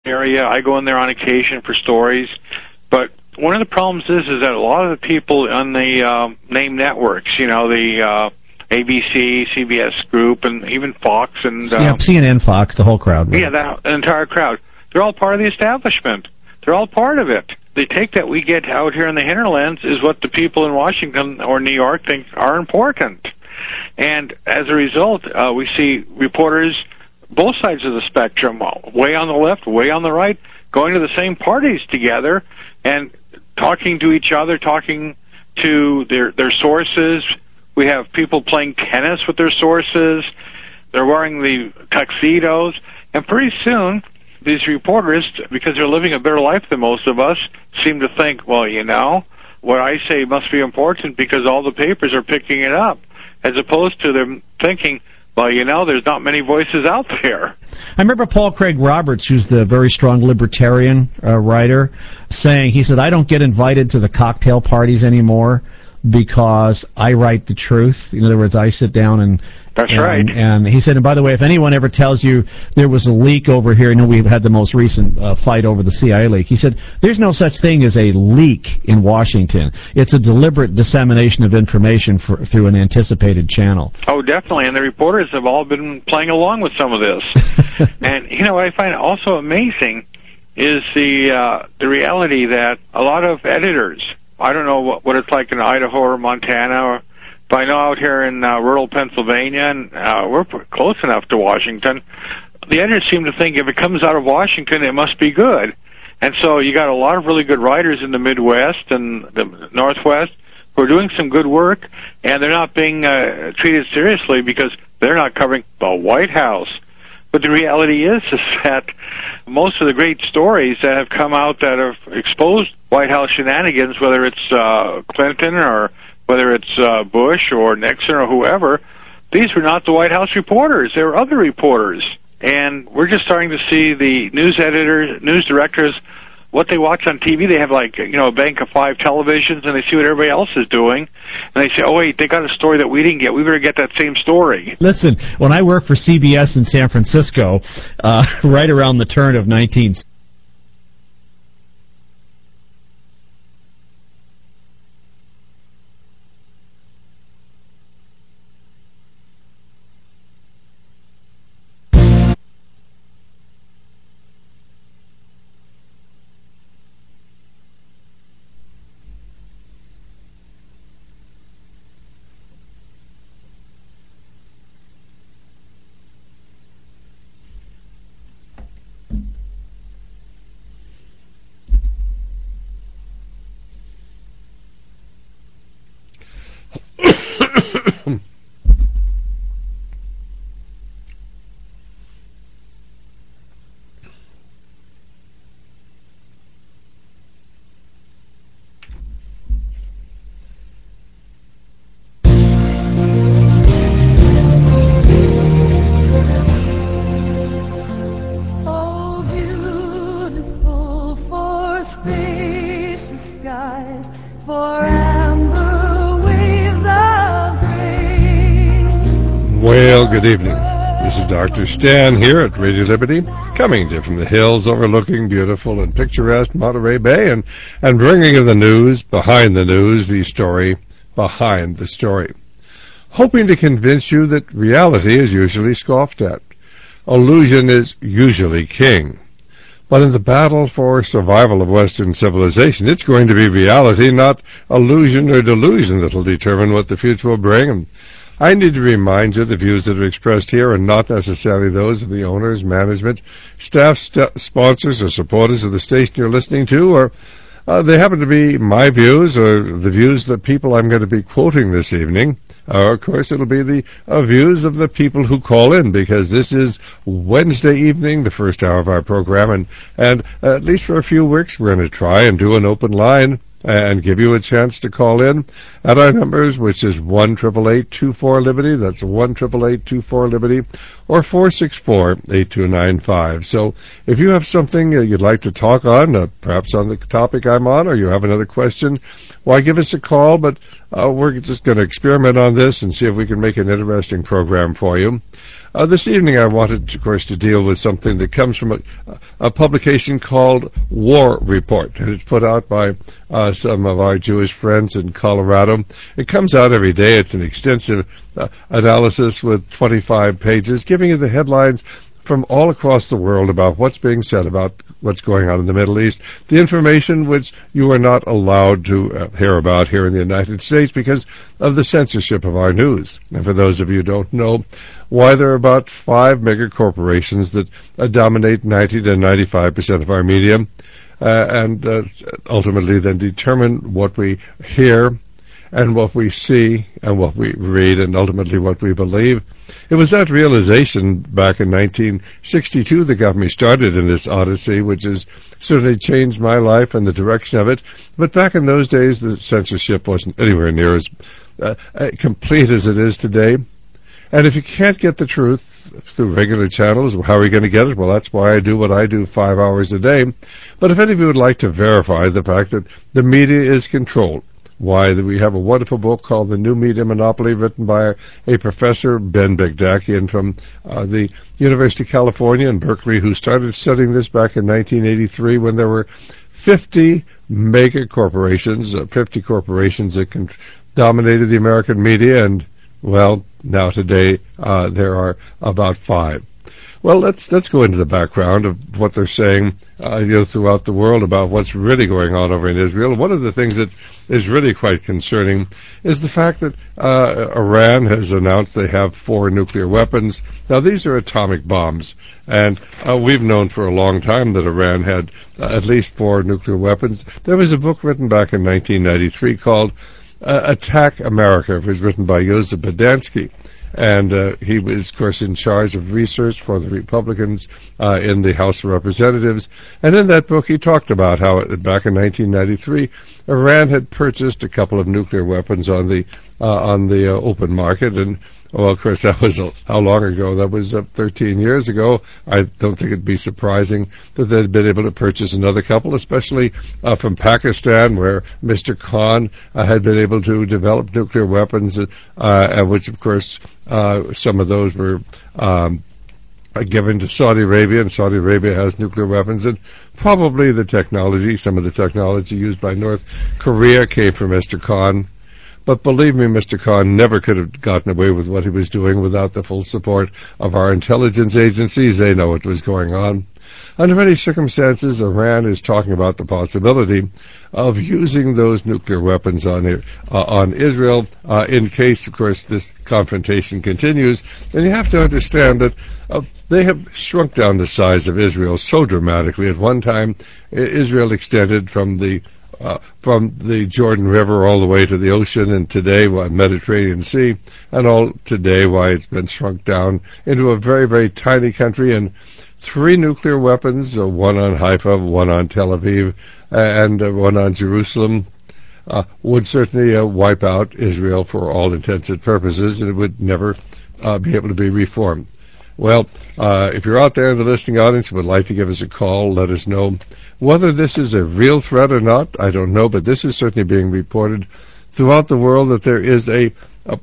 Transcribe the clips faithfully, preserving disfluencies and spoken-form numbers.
area. I go in there on occasion for stories. But one of the problems is is that a lot of the people on the uh, name networks, you know, the uh, A B C, C B S Group, and even Fox and... Uh, yeah, C N N, Fox, the whole crowd. Right? Yeah, that, the entire crowd. They're all part of the establishment. They're all part of it. The take that we get out here in the hinterlands is what the people in Washington or New York think are important. And as a result, uh, we see reporters, both sides of the spectrum, way on the left, way on the right, going to the same parties together and talking to each other, talking to their their sources. We have people playing tennis with their sources. They're wearing the tuxedos. And pretty soon, these reporters, because they're living a better life than most of us, seem to think, well, you know, what I say must be important because all the papers are picking it up, as opposed to them thinking, well, you know, there's not many voices out there. I remember Paul Craig Roberts, who's the very strong libertarian uh, writer, saying, he said, I don't get invited to the cocktail parties anymore because I write the truth. In other words, I sit down and... That's and, right. And he said, and by the way, if anyone ever tells you there was a leak over here, you know, we've had the most recent uh, fight over the C I A leak. He said, there's no such thing as a leak in Washington. It's a deliberate dissemination of information for, through an anticipated channel. Oh, definitely. And the reporters have all been playing along with some of this. And, you know, what I find also amazing is the uh, the reality that a lot of editors, I don't know what, what it's like in Idaho or Montana, or, but I know out here in uh, rural Pennsylvania, and uh, we're close enough to Washington, the editors seem to think if it comes out of Washington, it must be good. And so you got a lot of really good writers in the Midwest and the Northwest who are doing some good work, and they're not being uh, treated seriously because they're not covering the White House. But the reality is, is that most of the great stories that have come out that have exposed White House shenanigans, whether it's uh, Clinton or whether it's uh, Bush or Nixon or whoever, these were not the White House reporters. They were other reporters. And we're just starting to see the news editors, news directors, what they watch on T V. They have, like, you know, a bank of five televisions, and they see what everybody else is doing. And they say, oh, wait, they got a story that we didn't get. We better get that same story. Listen, when I worked for C B S in San Francisco, uh, right around the turn of nineteen Well, good evening. This is Doctor Stan here at Radio Liberty, coming to you from the hills overlooking beautiful and picturesque Monterey Bay, and, and bringing you the news behind the news, the story behind the story. Hoping to convince you that reality is usually scoffed at. Illusion is usually king. But in the battle for survival of Western civilization, it's going to be reality, not illusion or delusion, that will determine what the future will bring. And I need to remind you the views that are expressed here are not necessarily those of the owners, management, staff, st- sponsors, or supporters of the station you're listening to, or uh, they happen to be my views or the views of the people I'm going to be quoting this evening. Or, of course, it'll be the uh, views of the people who call in, because this is Wednesday evening, the first hour of our program, and, and uh, at least for a few weeks we're going to try and do an open line and give you a chance to call in at our numbers, which is one eight eight eight, two four, Liberty. That's one eight eight eight, two four, Liberty, or four six four, eight two nine five. So if you have something uh, you'd like to talk on, uh, perhaps on the topic I'm on, or you have another question, why, give us a call. But uh, we're just going to experiment on this and see if we can make an interesting program for you. Uh, this evening I wanted, of course, to deal with something that comes from a, a publication called War Report, and it's put out by uh, some of our Jewish friends in Colorado. It comes out every day. It's an extensive uh, analysis with twenty-five pages, giving you the headlines from all across the world about what's being said about what's going on in the Middle East, the information which you are not allowed to uh, hear about here in the United States because of the censorship of our news. And for those of you who don't know, why there are about five mega corporations that uh, dominate ninety to ninety-five percent of our media, uh, and uh, ultimately then determine what we hear and what we see and what we read and ultimately what we believe. It was that realization back in nineteen sixty-two that got me started in this odyssey, which has certainly changed my life and the direction of it. But back in those days, the censorship wasn't anywhere near as uh, complete as it is today. And if you can't get the truth through regular channels, how are you going to get it? Well, that's why I do what I do five hours a day. But if any of you would like to verify the fact that the media is controlled, why, we have a wonderful book called The New Media Monopoly, written by a professor, Ben Bigdakian, from uh, the University of California in Berkeley, who started studying this back in nineteen eighty-three when there were fifty mega corporations, uh, fifty corporations that con- dominated the American media, and, well, now today uh, there are about five. Well, let's let's go into the background of what they're saying, uh, you know, throughout the world about what's really going on over in Israel. One of the things that is really quite concerning is the fact that uh, Iran has announced they have four nuclear weapons. Now, these are atomic bombs, and uh, we've known for a long time that Iran had uh, at least four nuclear weapons. There was a book written back in nineteen ninety-three called uh, Attack America. It was written by Joseph Bodansky. And uh, he was, of course, in charge of research for the Republicans uh, in the House of Representatives. And in that book, he talked about how, it, back in nineteen ninety-three, Iran had purchased a couple of nuclear weapons on the uh, on the uh, open market. And, well, of course, that was uh, how long ago? That was uh, thirteen years ago. I don't think it'd be surprising that they'd been able to purchase another couple, especially uh, from Pakistan, where Mister Khan uh, had been able to develop nuclear weapons, uh, and which, of course, Uh, some of those were um, given to Saudi Arabia, and Saudi Arabia has nuclear weapons, and probably the technology, some of the technology used by North Korea came from Mister Khan. But believe me, Mister Khan never could have gotten away with what he was doing without the full support of our intelligence agencies. They know what was going on. Under many circumstances, Iran is talking about the possibility of using those nuclear weapons on uh, on Israel uh, in case, of course, this confrontation continues. And you have to understand that uh, they have shrunk down the size of Israel so dramatically. At one time, Israel extended from the uh, from the Jordan River all the way to the ocean, and today, well, Mediterranean Sea, and all today, why it's been shrunk down into a very, very tiny country. And three nuclear weapons, uh, one on Haifa, one on Tel Aviv, uh, and uh, one on Jerusalem, uh, would certainly uh, wipe out Israel for all intents and purposes, and it would never uh, be able to be reformed. Well, uh, if you're out there in the listening audience and would like to give us a call, let us know. Whether this is a real threat or not, I don't know, but this is certainly being reported throughout the world that there is a, a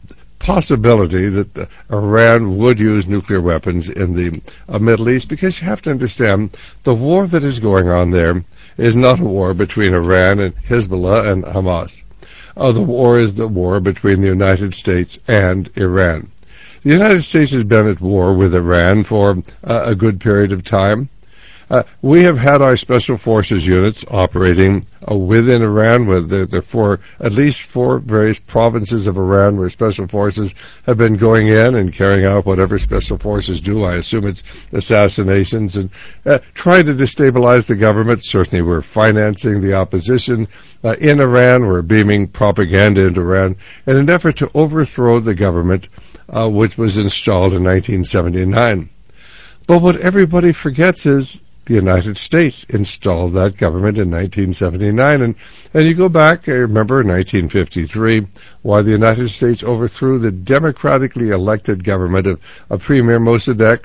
possibility that Iran would use nuclear weapons in the uh, Middle East, because you have to understand the war that is going on there is not a war between Iran and Hezbollah and Hamas. Uh, the war is the war between the United States and Iran. The United States has been at war with Iran for uh, a good period of time. Uh, we have had our special forces units operating uh, within Iran, with the, the four, at least four various provinces of Iran where special forces have been going in and carrying out whatever special forces do. I assume it's assassinations and uh, trying to destabilize the government. Certainly we're financing the opposition uh, in Iran. We're beaming propaganda into Iran in an effort to overthrow the government uh, which was installed in nineteen seventy-nine. But what everybody forgets is the United States installed that government in nineteen seventy-nine. And, and you go back, I remember nineteen fifty-three, why the United States overthrew the democratically elected government of, of Premier Mossadegh.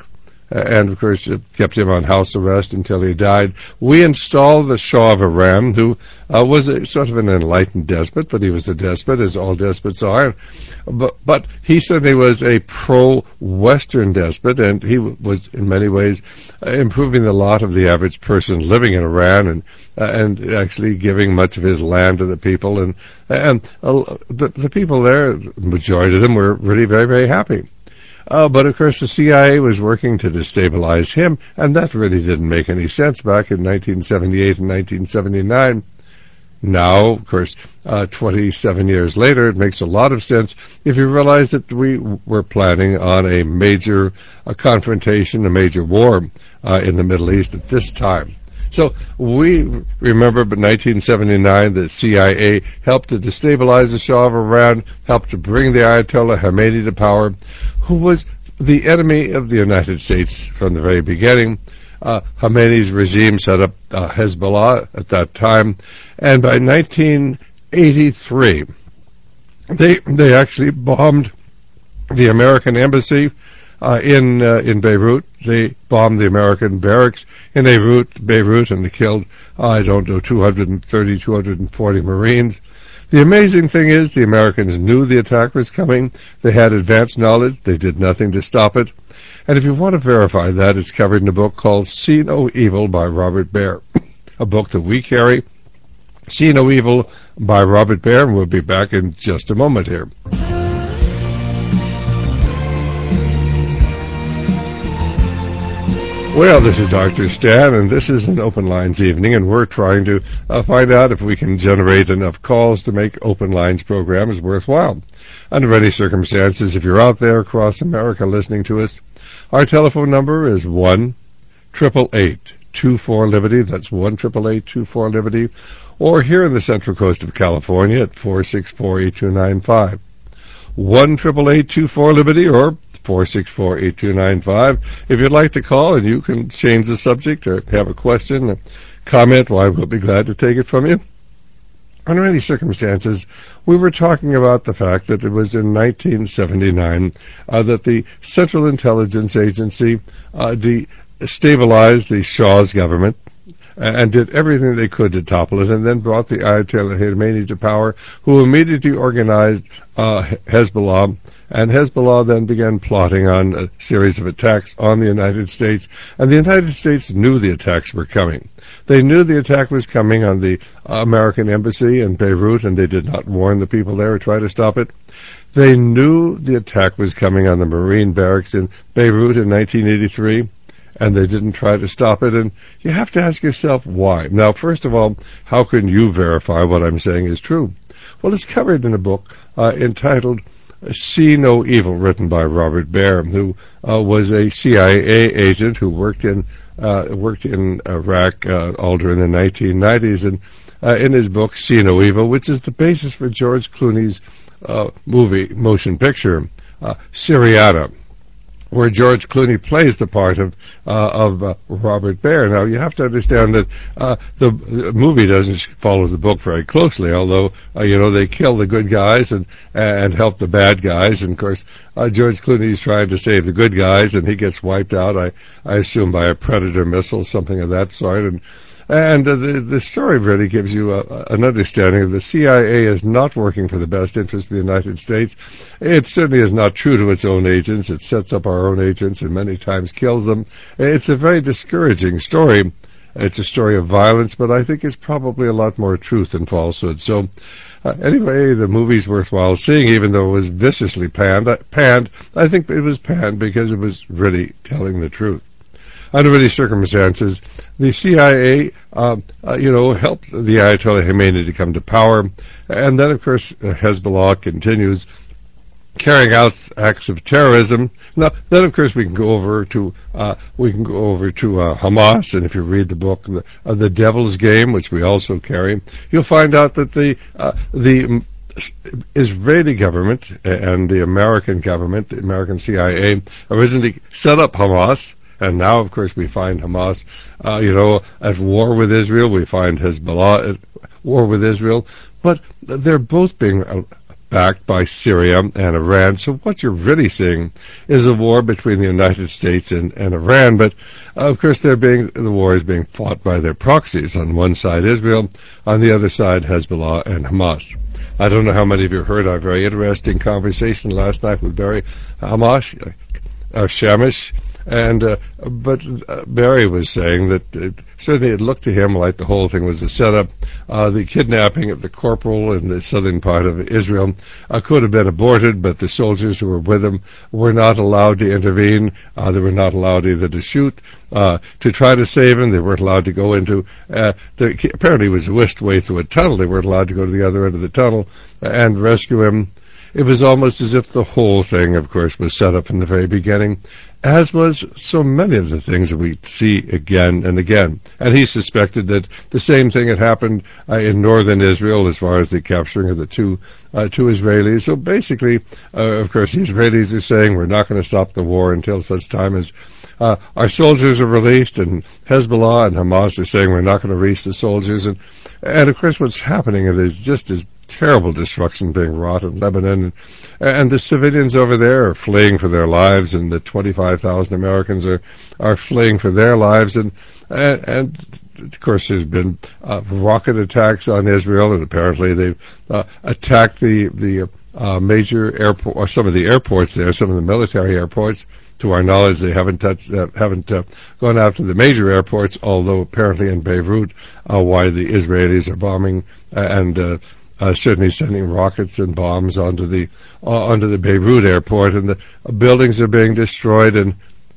and of course it kept him on house arrest until he died. We installed the Shah of Iran, who uh, was a, sort of an enlightened despot, but he was a despot, as all despots are. But, but he certainly was a pro-Western despot, and he w- was in many ways uh, improving the lot of the average person living in Iran, and uh, and actually giving much of his land to the people. And and uh, the, the people there, the majority of them, were really very, very happy. Uh, but of course the C I A was working to destabilize him, and that really didn't make any sense back in nineteen seventy-eight and nineteen seventy-nine. Now, of course, uh, twenty-seven years later, it makes a lot of sense if you realize that we were planning on a major a confrontation, a major war uh, in the Middle East at this time. So we remember in nineteen seventy-nine that C I A helped to destabilize the Shah of Iran, helped to bring the Ayatollah Khomeini to power, who was the enemy of the United States from the very beginning. Uh, Khomeini's regime set up uh, Hezbollah at that time, and by nineteen eighty-three, they they actually bombed the American embassy uh, in uh, in Beirut. They bombed the American barracks in Beirut, Beirut, and they killed uh, I don't know two hundred thirty, two hundred forty Marines. The amazing thing is the Americans knew the attack was coming. They had advanced knowledge. They did nothing to stop it. And if you want to verify that, it's covered in a book called See No Evil by Robert Baer, a book that we carry. See No Evil by Robert Baer, and we'll be back in just a moment here. Well, this is Doctor Stan, and this is an Open Lines evening, and we're trying to uh, find out if we can generate enough calls to make Open Lines programs worthwhile. Under any circumstances, if you're out there across America listening to us, our telephone number is one eight eight eight, two four, Liberty. That's one eight eight eight, two four, Liberty. Or here in the Central Coast of California at four six four, eight two nine five. one eight eight eight, two four, Liberty, or four six four, eight two nine five. If you'd like to call and you can change the subject or have a question or comment, well, I will be glad to take it from you. Under any circumstances, we were talking about the fact that it was in nineteen seventy-nine uh, that the Central Intelligence Agency uh, destabilized the Shah's government and did everything they could to topple it, and then brought the Ayatollah Khomeini to power, who immediately organized uh, Hezbollah, and Hezbollah then began plotting on a series of attacks on the United States, and the United States knew the attacks were coming. They knew the attack was coming on the American embassy in Beirut, and they did not warn the people there or try to stop it. They knew the attack was coming on the Marine barracks in Beirut in nineteen eighty-three, and they didn't try to stop it. And you have to ask yourself why. Now, first of all, how can you verify what I'm saying is true? Well, it's covered in a book uh, entitled See No Evil, written by Robert Baer, who uh, was a C I A agent who worked in uh, worked in Iraq uh, all during the nineteen nineties. And uh, in his book, See No Evil, which is the basis for George Clooney's uh, movie, motion picture, uh, Syriana, where George Clooney plays the part of uh, of uh, Robert Baer. Now, you have to understand that uh, the, the movie doesn't follow the book very closely, although, uh, you know, they kill the good guys and and help the bad guys. And, of course, uh, George Clooney is trying to save the good guys, and he gets wiped out, I, I assume, by a Predator missile, something of that sort. And And uh, the, the story really gives you a, an understanding of the C I A is not working for the best interest of the United States. It certainly is not true to its own agents. It sets up our own agents and many times kills them. It's a very discouraging story. It's a story of violence, but I think it's probably a lot more truth than falsehood. So uh, anyway, the movie's worthwhile seeing, even though it was viciously panned. Uh, panned. I think it was panned because it was really telling the truth. Under any circumstances, the C I A, uh, uh, you know, helped the Ayatollah Khomeini to come to power, and then, of course, uh, Hezbollah continues carrying out acts of terrorism. Now, then, of course, we can go over to uh, we can go over to uh, Hamas, and if you read the book, the, uh, the Devil's Game, which we also carry, you'll find out that the uh, the Israeli government and the American government, the American C I A, originally set up Hamas. And now, of course, we find Hamas, uh, you know, at war with Israel. We find Hezbollah at war with Israel. But they're both being backed by Syria and Iran. So what you're really seeing is a war between the United States and, and Iran. But uh, of course, they're being the war is being fought by their proxies. On one side, Israel; on the other side, Hezbollah and Hamas. I don't know how many of you heard our very interesting conversation last night with Barry Hamash, uh, Shamish. And uh, but uh, Barry was saying that it, certainly it looked to him like the whole thing was a setup. Uh, the kidnapping of the corporal in the southern part of Israel uh, could have been aborted, but the soldiers who were with him were not allowed to intervene. Uh, they were not allowed either to shoot, uh, to try to save him. They weren't allowed to go into, uh, the, apparently it was whisked way through a tunnel. They weren't allowed to go to the other end of the tunnel and rescue him. It was almost as if the whole thing, of course, was set up from the very beginning, as was so many of the things that we see again and again. And he suspected that the same thing had happened uh, in northern Israel as far as the capturing of the two uh, two Israelis. So basically, uh, of course, the Israelis are saying we're not going to stop the war until such time as uh, our soldiers are released, and Hezbollah and Hamas are saying we're not going to release the soldiers. And, and of course, what's happening is just as terrible destruction being wrought in Lebanon, and, and the civilians over there are fleeing for their lives, and the twenty-five thousand Americans are, are fleeing for their lives, and, and, and of course there's been uh, rocket attacks on Israel, and apparently they've uh, attacked the, the uh, major airport, or some of the airports there, some of the military airports. To our knowledge, they haven't touched, uh, haven't uh, gone after the major airports, although apparently in Beirut, uh, why the Israelis are bombing uh, and uh, Uh, certainly sending rockets and bombs onto the uh, onto the Beirut airport, and the uh, buildings are being destroyed, and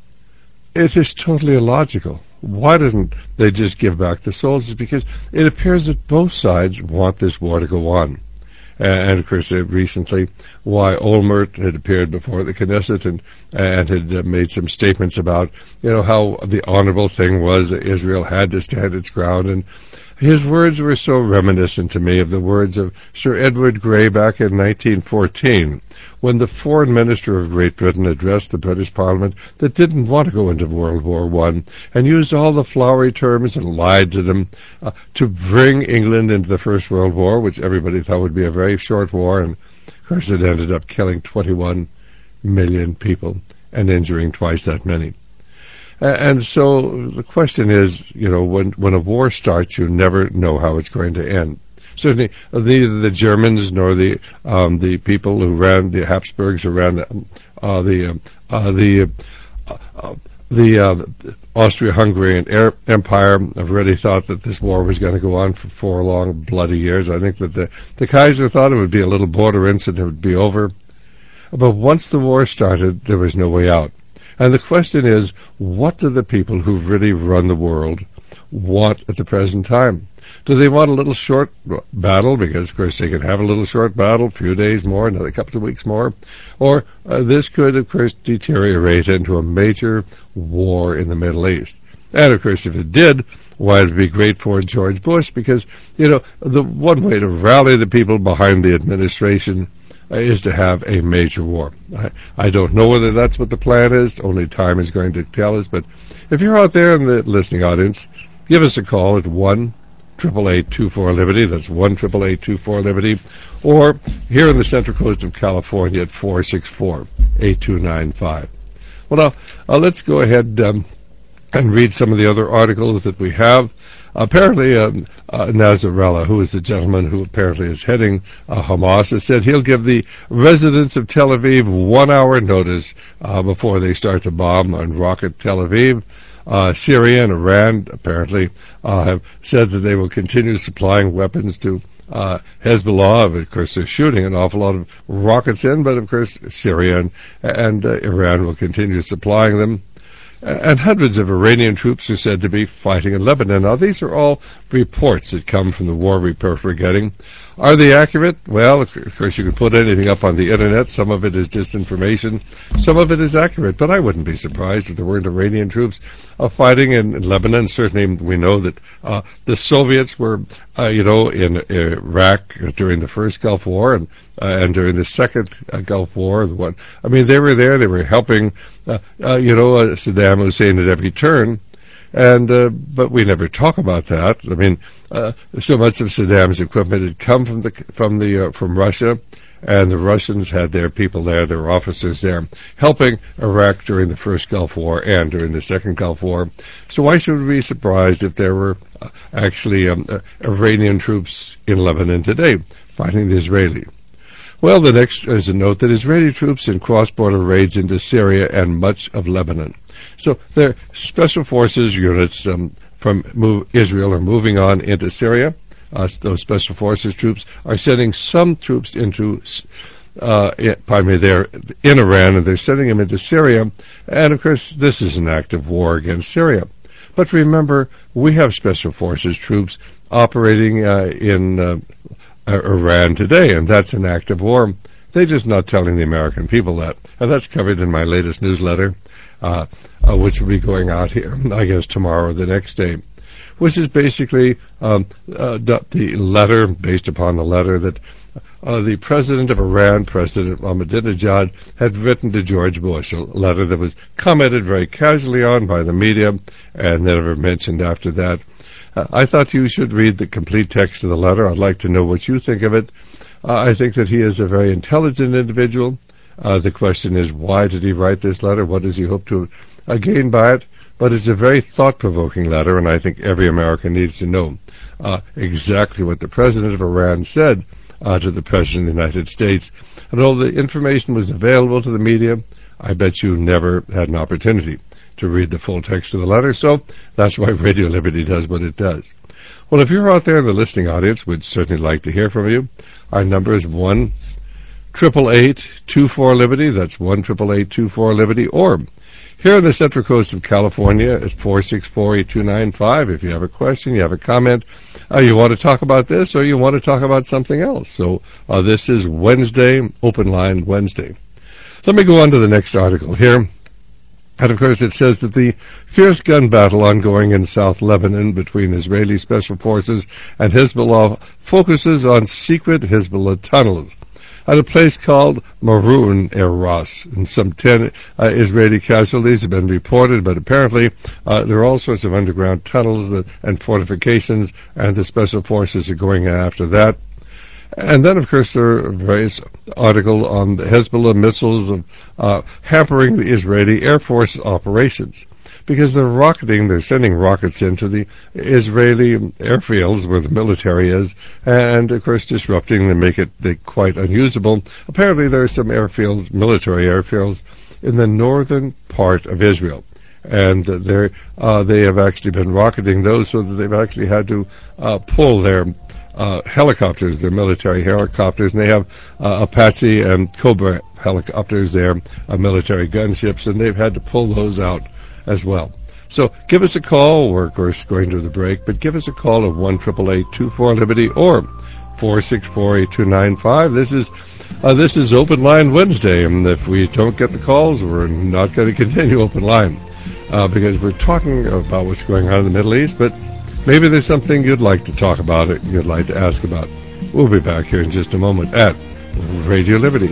it is totally illogical. Why doesn't they just give back the soldiers? Because it appears that both sides want this war to go on. Uh, and of course, uh, recently, why Olmert had appeared before the Knesset and and had uh, made some statements about, you know, how the honorable thing was that Israel had to stand its ground, and his words were so reminiscent to me of the words of Sir Edward Grey back in nineteen fourteen, when the foreign minister of Great Britain addressed the British Parliament that didn't want to go into World War One, and used all the flowery terms and lied to them uh, to bring England into the First World War, which everybody thought would be a very short war, and of course it ended up killing twenty-one million people and injuring twice that many. And so the question is, you know, when when a war starts, you never know how it's going to end. Certainly, neither the Germans nor the um, the people who ran the Habsburgs, who ran uh, the uh, the uh, uh, the uh, Austria-Hungarian Empire, have really thought that this war was going to go on for four long, bloody years. I think that the the Kaiser thought it would be a little border incident, it would be over. But once the war started, there was no way out. And the question is, what do the people who really run the world want at the present time? Do they want a little short battle? Because, of course, they can have a little short battle, a few days more, another couple of weeks more. Or uh, this could, of course, deteriorate into a major war in the Middle East. And, of course, if it did, why, it would be great for George Bush, because, you know, the one way to rally the people behind the administration is to have a major war. I, I don't know whether that's what the plan is. Only time is going to tell us. But if you're out there in the listening audience, give us a call at one eight eight eight, two four, Liberty. That's one eight eight eight, two four, Liberty. Or here in the Central Coast of California at four six four, eight two nine five. Well, now, uh, let's go ahead um, and read some of the other articles that we have. Apparently, um, uh, Nasrallah, who is the gentleman who apparently is heading uh, Hamas, has said he'll give the residents of Tel Aviv one hour notice uh, before they start to bomb and rocket Tel Aviv. Uh, Syria and Iran apparently uh, have said that they will continue supplying weapons to uh, Hezbollah. Of course, they're shooting an awful lot of rockets in, but of course, Syria and, and uh, Iran will continue supplying them. And hundreds of Iranian troops are said to be fighting in Lebanon. Now, these are all reports that come from the war report we're getting. Are they accurate? Well, of course, you can put anything up on the Internet. Some of it is disinformation. Some of it is accurate. But I wouldn't be surprised if there weren't Iranian troops uh, fighting in, in Lebanon. Certainly, we know that uh, the Soviets were, uh, you know, in Iraq during the first Gulf War and uh, and during the second uh, Gulf War. The one, I mean, they were there. They were helping, uh, uh, you know, uh, Saddam Hussein at every turn. And uh, but we never talk about that. I mean, uh, so much of Saddam's equipment had come from the from the uh, from Russia, and the Russians had their people there, their officers there, helping Iraq during the first Gulf War and during the second Gulf War. So why should we be surprised if there were uh, actually um, uh, Iranian troops in Lebanon today fighting the Israeli? Well, the next is a note that Israeli troops in cross-border raids into Syria and much of Lebanon. So their special forces units um, from move, Israel are moving on into Syria. Uh, those special forces troops are sending some troops into, uh, pardon me, they're in Iran, and they're sending them into Syria. And, of course, this is an active war against Syria. But remember, we have special forces troops operating uh, in uh, Iran today, and that's an active war. They're just not telling the American people that. And that's covered in my latest newsletter, uh, uh, which will be going out here, I guess, tomorrow or the next day, which is basically um, uh, the letter, based upon the letter that uh, the president of Iran, President Ahmadinejad, had written to George Bush, a letter that was commented very casually on by the media and never mentioned after that. Uh, I thought you should read the complete text of the letter. I'd like to know what you think of it. Uh, I think that he is a very intelligent individual. Uh, the question is, why did he write this letter? What does he hope to uh, gain by it? But it's a very thought-provoking letter, and I think every American needs to know uh, exactly what the president of Iran said uh, to the president of the United States. And although the information was available to the media, I bet you never had an opportunity to read the full text of the letter, so that's why Radio Liberty does what it does. Well, if you're out there in the listening audience, we'd certainly like to hear from you. Our number is one eight eight eight, two four, Liberty. That's one eight eight eight, two four, Liberty. Or here on the Central Coast of California, it's four six four, eight two nine five. If you have a question, you have a comment, uh, you want to talk about this, or you want to talk about something else. So uh, this is Wednesday, Open Line Wednesday. Let me go on to the next article here. And, of course, it says that the fierce gun battle ongoing in South Lebanon between Israeli special forces and Hezbollah focuses on secret Hezbollah tunnels at a place called Maroun Eras. And some ten uh, Israeli casualties have been reported, but apparently uh, there are all sorts of underground tunnels that, and fortifications, and the special forces are going after that. And then, of course, there are various articles on the Hezbollah missiles of, uh, hampering the Israeli Air Force operations, because they're rocketing, they're sending rockets into the Israeli airfields where the military is, and, of course, disrupting them, make it they, quite unusable. Apparently, there are some airfields, military airfields, in the northern part of Israel. And uh, they're, uh, they have actually been rocketing those so that they've actually had to uh, pull their Uh, helicopters, they're military helicopters, and they have uh, Apache and Cobra helicopters there, uh, military gunships, and they've had to pull those out as well. So give us a call. We're, of course, going to the break, but give us a call at one eight eight eight, two four, Liberty or four six four, eight two nine five. This is uh, this is Open Line Wednesday, and if we don't get the calls, we're not going to continue Open Line uh, because we're talking about what's going on in the Middle East, but maybe there's something you'd like to talk about, it you'd like to ask about. We'll be back here in just a moment at Radio Liberty.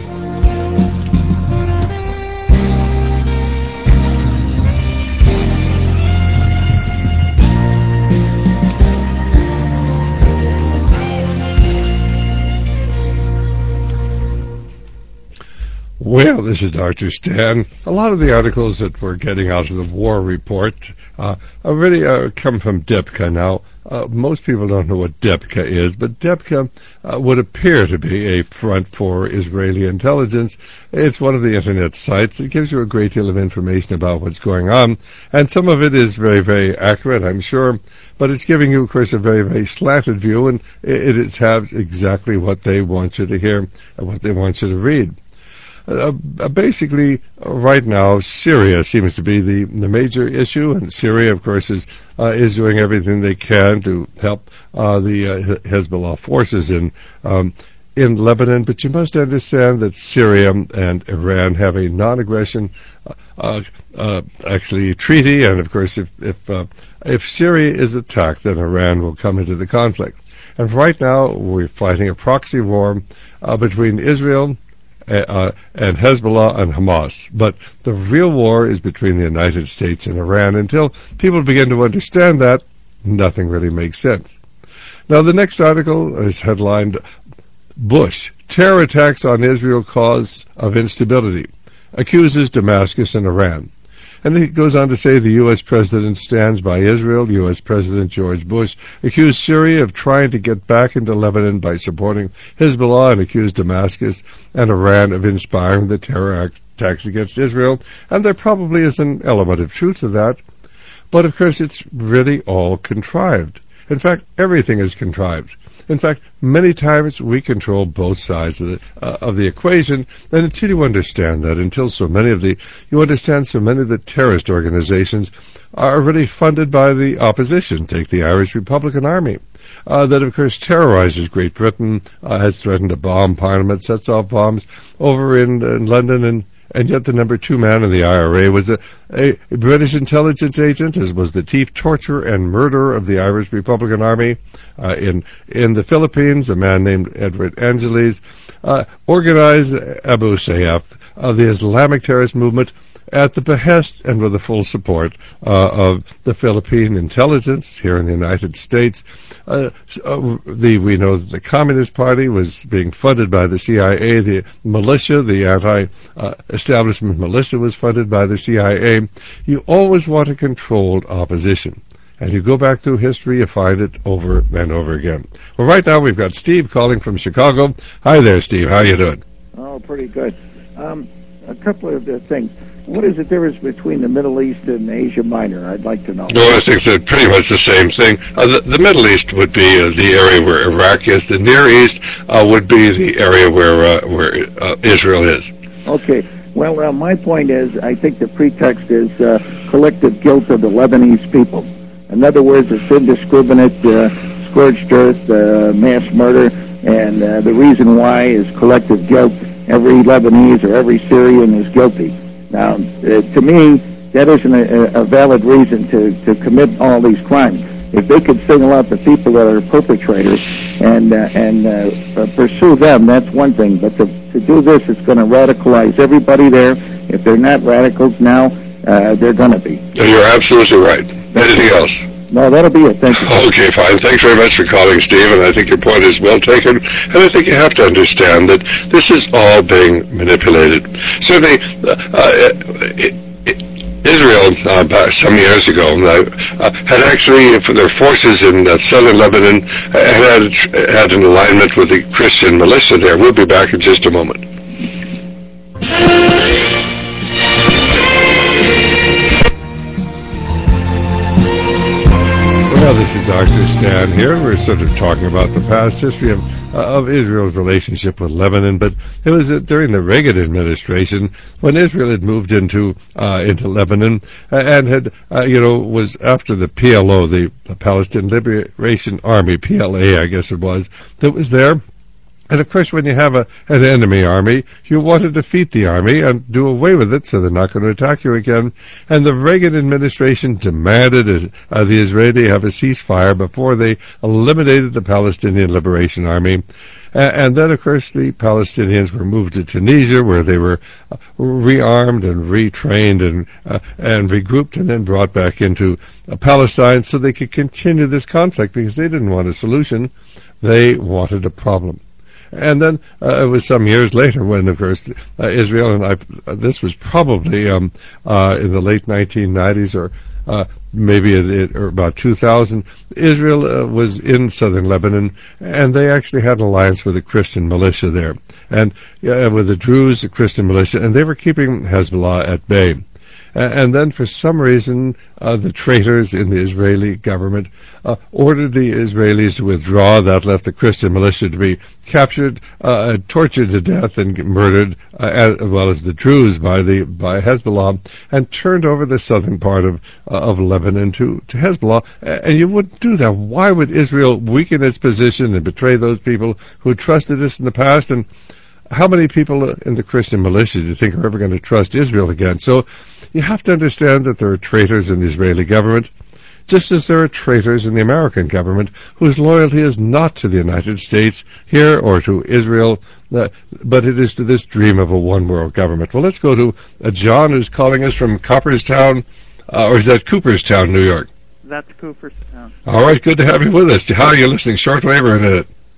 Well, this is Doctor Stan. A lot of the articles that we're getting out of the war report uh, are really uh, come from DEPCA. Now, uh, most people don't know what DEPCA is, but DEPCA uh, would appear to be a front for Israeli intelligence. It's one of the Internet sites. It gives you a great deal of information about what's going on, and some of it is very, very accurate, I'm sure, but it's giving you, of course, a very, very slanted view, and it, it has exactly what they want you to hear and what they want you to read. Uh, basically, uh, right now, Syria seems to be the, the major issue, and Syria, of course, is uh, is doing everything they can to help uh, the uh, Hezbollah forces in um, in Lebanon. But you must understand that Syria and Iran have a non-aggression, uh, uh, uh, actually, treaty, and of course, if if uh, if Syria is attacked, then Iran will come into the conflict. And right now, we're fighting a proxy war uh, between Israel Uh, and Hezbollah and Hamas. But the real war is between the United States and Iran. Until people begin to understand that, nothing really makes sense. Now, the next article is headlined, Bush, terror attacks on Israel cause of instability, accuses Damascus and Iran. And he goes on to say the U S president stands by Israel. U S President George Bush accused Syria of trying to get back into Lebanon by supporting Hezbollah and accused Damascus and Iran of inspiring the terror attacks against Israel. And there probably is an element of truth to that. But of course it's really all contrived. In fact, everything is contrived. In fact, many times we control both sides of the, uh, of the equation, and until you understand that, until so many of the, you understand so many of the terrorist organizations are really funded by the opposition. Take the Irish Republican Army, uh, that of course terrorizes Great Britain, uh, has threatened to bomb Parliament, sets off bombs over in, in London, and And yet the number two man in the I R A was a, a British intelligence agent, as was the chief torturer and murderer of the Irish Republican Army. Uh, in in the Philippines, a man named Edward Angeles uh, organized Abu Sayyaf, uh, the Islamic terrorist movement, at the behest and with the full support uh, of the Philippine intelligence here in the United States. Uh, uh, the, we know that the Communist Party was being funded by the C I A. The militia, the anti-establishment uh, militia, was funded by the C I A. You always want a controlled opposition. And you go back through history, you find it over and over again. Well, right now we've got Steve calling from Chicago. Hi there, Steve. How you doing? Oh, pretty good. Um, a couple of uh, things. What is the difference between the Middle East and Asia Minor? I'd like to know. No, I think they're pretty much the same thing. Uh, the, the Middle East would be uh, the area where Iraq is. The Near East uh, would be the area where uh, where uh, Israel is. Okay. Well, uh, my point is, I think the pretext is uh, collective guilt of the Lebanese people. In other words, it's indiscriminate, uh, scorched earth, uh, mass murder, and uh, the reason why is collective guilt. Every Lebanese or every Syrian is guilty. Now, uh, to me, that isn't a, a valid reason to, to commit all these crimes. If they could single out the people that are perpetrators and uh, and uh, uh, pursue them, that's one thing. But to, to do this, it's going to radicalize everybody there. If they're not radicals now, uh, they're going to be. You're absolutely right. Anything else? No, that'll be it. Thank you. Okay, fine. Thanks very much for calling, Steve, and I think your point is well taken. And I think you have to understand that this is all being manipulated. Certainly, uh, uh, it, it, Israel, uh, back some years ago, uh, uh, had actually, for their forces in uh, southern Lebanon, uh, had, had an alignment with the Christian militia there. We'll be back in just a moment. Well, this is Doctor Stan here. We're sort of talking about the past history of uh, of Israel's relationship with Lebanon, but it was uh, during the Reagan administration when Israel had moved into uh, into Lebanon uh, and had uh, you know was after the P L O, the Palestinian Liberation Army, P L A, I guess it was, that was there. And of course, when you have a, an enemy army, you want to defeat the army and do away with it so they're not going to attack you again. And the Reagan administration demanded uh, the Israeli have a ceasefire before they eliminated the Palestinian Liberation Army. Uh, and then, of course, the Palestinians were moved to Tunisia, where they were uh, rearmed and retrained and uh, and regrouped and then brought back into uh, Palestine so they could continue this conflict because they didn't want a solution. They wanted a problem. And then uh, it was some years later when, of course, uh, Israel and I, uh, this was probably um, uh, in the late nineteen nineties or uh, maybe it, it, or about two thousand, Israel uh, was in southern Lebanon, and they actually had an alliance with the Christian militia there, and uh, with the Druze, the Christian militia, and they were keeping Hezbollah at bay. And then, for some reason, uh, the traitors in the Israeli government uh, ordered the Israelis to withdraw. That left the Christian militia to be captured, uh, tortured to death, and murdered, uh, as well as the Druze by the by Hezbollah, and turned over the southern part of uh, of Lebanon to, to Hezbollah. And you wouldn't do that. Why would Israel weaken its position and betray those people who trusted us in the past? And how many people in the Christian militia do you think are ever going to trust Israel again? So you have to understand that there are traitors in the Israeli government, just as there are traitors in the American government whose loyalty is not to the United States here or to Israel, uh, but it is to this dream of a one-world government. Well, let's go to uh, John, who's calling us from Cooperstown, uh, or is that Cooperstown, New York? That's Cooperstown. All right, good to have you with us. How are you listening, shortwave or internet?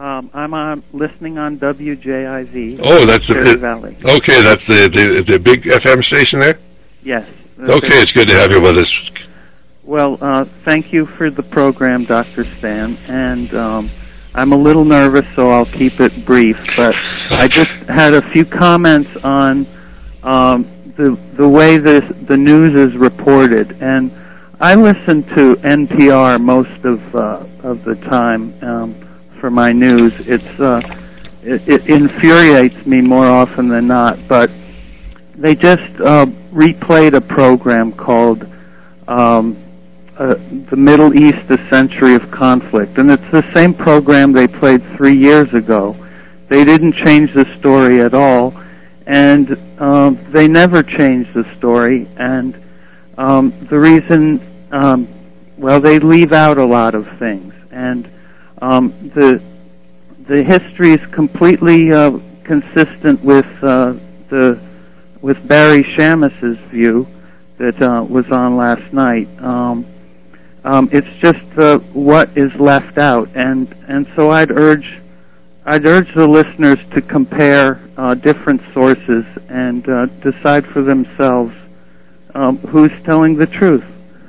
Um, I'm on, listening on W J I V. Oh, that's the Cherry Valley. Okay. That's the, the the big F M station there. Yes. Okay, it's good to have you with us. Well, uh, thank you for the program, Doctor Stan, and um, I'm a little nervous, so I'll keep it brief. But I just had a few comments on um, the the way this the news is reported, and I listen to N P R most of uh, of the time um, for my news. It's uh, it, it infuriates me more often than not, but they just uh, replayed a program called um, uh, The Middle East, A Century of Conflict, and it's the same program they played three years ago. They didn't change the story at all, and um, they never changed the story, and um, the reason, um, well, they leave out a lot of things, and um, the the history is completely uh, consistent with uh, the with Barry Shammis's view that uh, was on last night. Um, um, it's just uh, what is left out, and and so I'd urge I'd urge the listeners to compare uh, different sources and uh, decide for themselves um, who's telling the truth.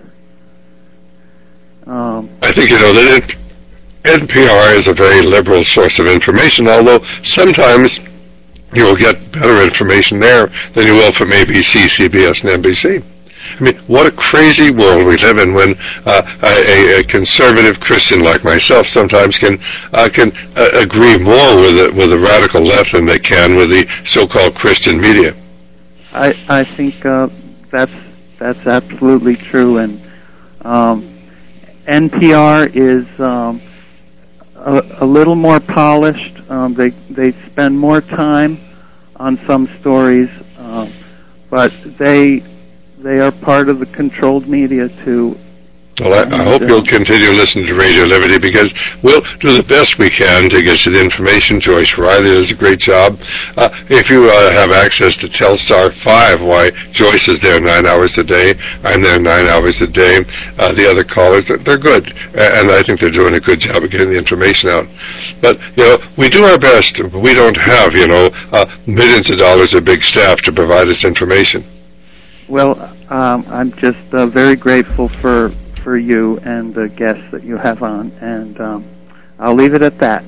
Um, I think you know that N P R is a very liberal source of information, although sometimes you will get better information there than you will from A B C, C B S, and N B C. I mean, what a crazy world we live in when uh, a, a conservative Christian like myself sometimes can uh, can uh, agree more with the, with the radical left than they can with the so-called Christian media. I I think uh, that's that's absolutely true, and um, N P R is um, a, a little more polished. Um, they they spend more time on some stories, uh, but they they are part of the controlled media too. Well, I, I hope you'll continue listening to Radio Liberty, because we'll do the best we can to get you the information. Joyce Riley does a great job. Uh, if you uh, have access to Telstar five, why, Joyce is there nine hours a day. I'm there nine hours a day. Uh, the other callers, they're, they're good, and I think they're doing a good job of getting the information out. But, you know, we do our best. We don't have, you know, uh, millions of dollars of big staff to provide us information. Well, um, I'm just uh, very grateful for for you and the guests that you have on, and um, I'll leave it at that.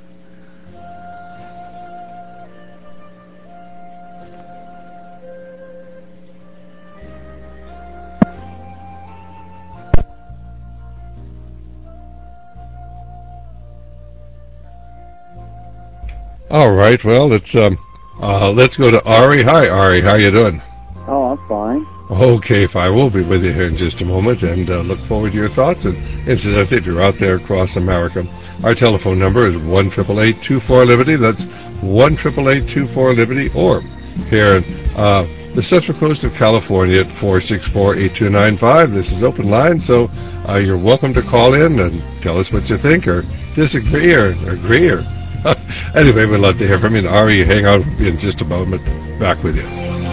All right, well, let's um, uh, let's go to Ari. Hi, Ari. How you doing? Oh, I'm fine. Okay, fine. We'll be with you here in just a moment, and uh, look forward to your thoughts. And incidentally, if you're out there across America, our telephone number is one eight eight eight, two four, Liberty. That's one eight eight eight, two four, Liberty. Or here in uh, the Central Coast of California at four six four, eight two nine five. This is open line, so uh, you're welcome to call in and tell us what you think, or disagree, or, or agree, or anyway, we'd love to hear from you. And Ari, hang out in just a moment. Back with you.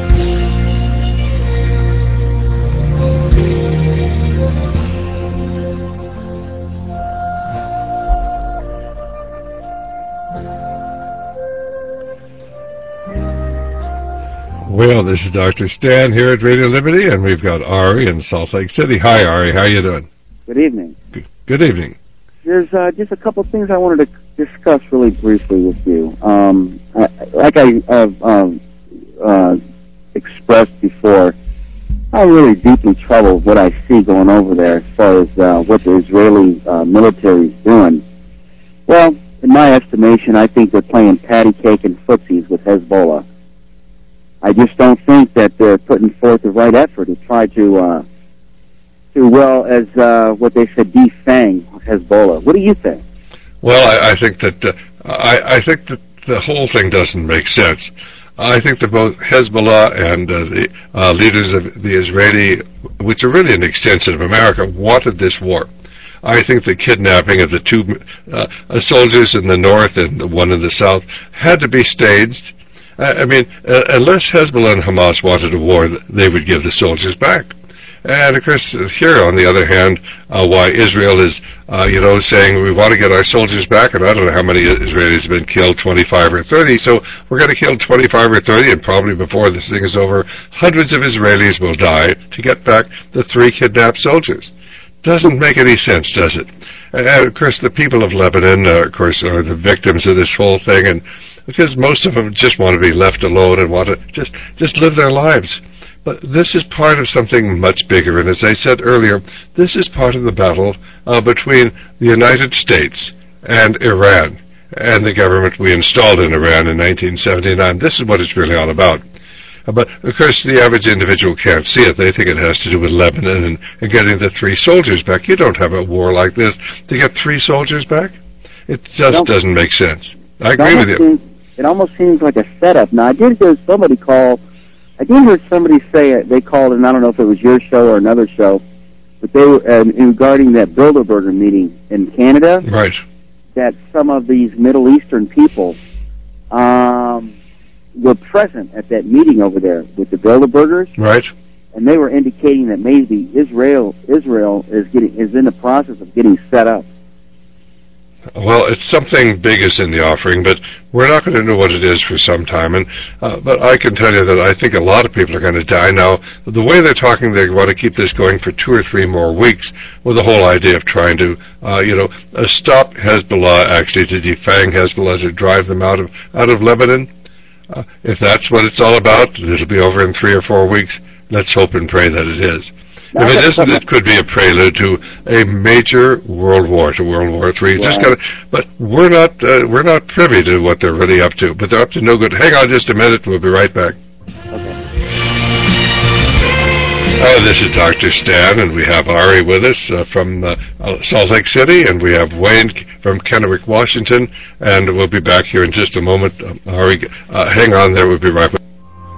Well, this is Doctor Stan here at Radio Liberty, and we've got Ari in Salt Lake City. Hi, Ari. How you doing? Good evening. Good, good evening. There's uh, just a couple of things I wanted to discuss really briefly with you. Um, I, like I have um, uh, expressed before, I'm really deeply troubled what I see going over there as far as uh, what the Israeli uh, military is doing. Well, in my estimation, I think they're playing patty cake and footsies with Hezbollah. I just don't think that they're putting forth the right effort to try to, uh, to well, as uh, what they said, defang Hezbollah. What do you think? Well, I, I think that uh, I, I think that the whole thing doesn't make sense. I think that both Hezbollah and uh, the uh, leaders of the Israeli, which are really an extension of America, wanted this war. I think the kidnapping of the two uh, soldiers in the north and the one in the south had to be staged. I mean, uh, unless Hezbollah and Hamas wanted a war, they would give the soldiers back. And of course, here on the other hand, uh, why Israel is, uh, you know, saying we want to get our soldiers back, and I don't know how many Israelis have been killed, twenty-five or thirty, so we're going to kill twenty-five or thirty, and probably before this thing is over, hundreds of Israelis will die to get back the three kidnapped soldiers. Doesn't make any sense, does it? And of course, the people of Lebanon, uh, of course, are the victims of this whole thing, and because most of them just want to be left alone and want to just, just live their lives. But this is part of something much bigger, and as I said earlier, this is part of the battle uh, between the United States and Iran, and the government we installed in Iran in nineteen seventy-nine. This is what it's really all about. Uh, but, of course, the average individual can't see it. They think it has to do with Lebanon and, and getting the three soldiers back. You don't have a war like this to get three soldiers back. It just doesn't make sense. I agree with you. Seems, it almost seems like a setup. Now, I did hear somebody call... I did hear somebody say it, they called, and I don't know if it was your show or another show, but they were uh, regarding that Bilderberger meeting in Canada. Right. That some of these Middle Eastern people um, were present at that meeting over there with the Bilderbergers. Right. And they were indicating that maybe Israel Israel is getting is in the process of getting set up. Well, it's something big is in the offering, but we're not going to know what it is for some time. And uh, but I can tell you that I think a lot of people are going to die now. The way they're talking, they want to keep this going for two or three more weeks, with the whole idea of trying to, uh, you know, uh, stop Hezbollah, actually to defang Hezbollah, to drive them out of out of Lebanon. Uh, if that's what it's all about, it'll be over in three or four weeks. Let's hope and pray that it is. Now, if it isn't, it could be a prelude to a major world war, to World War Three. Right. Just gotta, but we're not uh, we're not privy to what they're really up to. But they're up to no good. Hang on just a minute. We'll be right back. Okay. Uh, this is Doctor Stan, and we have Ari with us uh, from uh, Salt Lake City, and we have Wayne from Kennewick, Washington, and we'll be back here in just a moment. Uh, Ari, uh, hang on there. We'll be right back.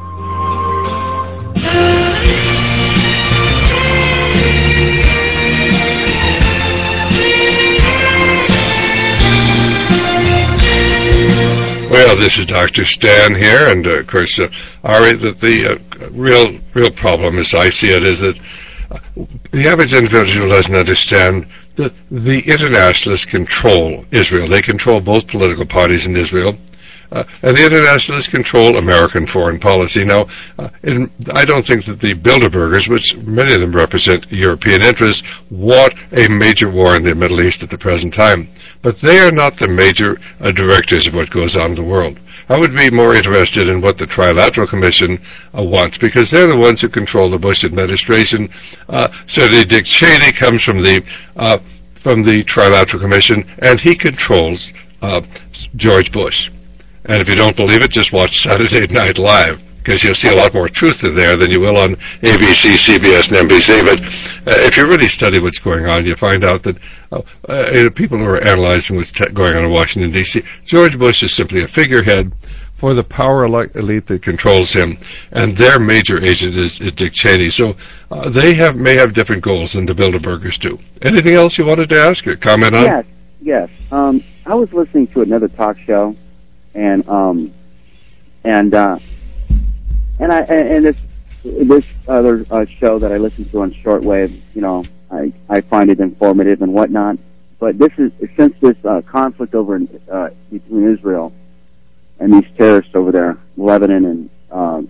Well, this is Doctor Stan here, and uh, of course, uh, Ari, the, the uh, real real problem, as I see it, is that uh, the average individual doesn't understand that the internationalists control Israel. They control both political parties in Israel, uh, and the internationalists control American foreign policy. Now, uh, in, I don't think that the Bilderbergers, which many of them represent European interests, want a major war in the Middle East at the present time. But they are not the major uh, directors of what goes on in the world. I would be more interested in what the Trilateral Commission uh, wants, because they're the ones who control the Bush administration. Uh, Senator Dick Cheney comes from the uh, from the Trilateral Commission, and he controls uh, George Bush. And if you don't believe it, just watch Saturday Night Live, because you'll see a lot more truth in there than you will on A B C, C B S, and N B C. But uh, if you really study what's going on, you find out that uh, uh, people who are analyzing what's t- going on in Washington, D C, George Bush is simply a figurehead for the power elite that controls him, and their major agent is, is Dick Cheney. So uh, they have may have different goals than the Bilderbergers do. Anything else you wanted to ask or comment on? Yes, yes. Um, I was listening to another talk show, and um, and uh, and I and this this other uh, show that I listen to on shortwave, you know, I I find it informative and whatnot. But this is since this uh, conflict over in, uh, between Israel and these terrorists over there, Lebanon and um,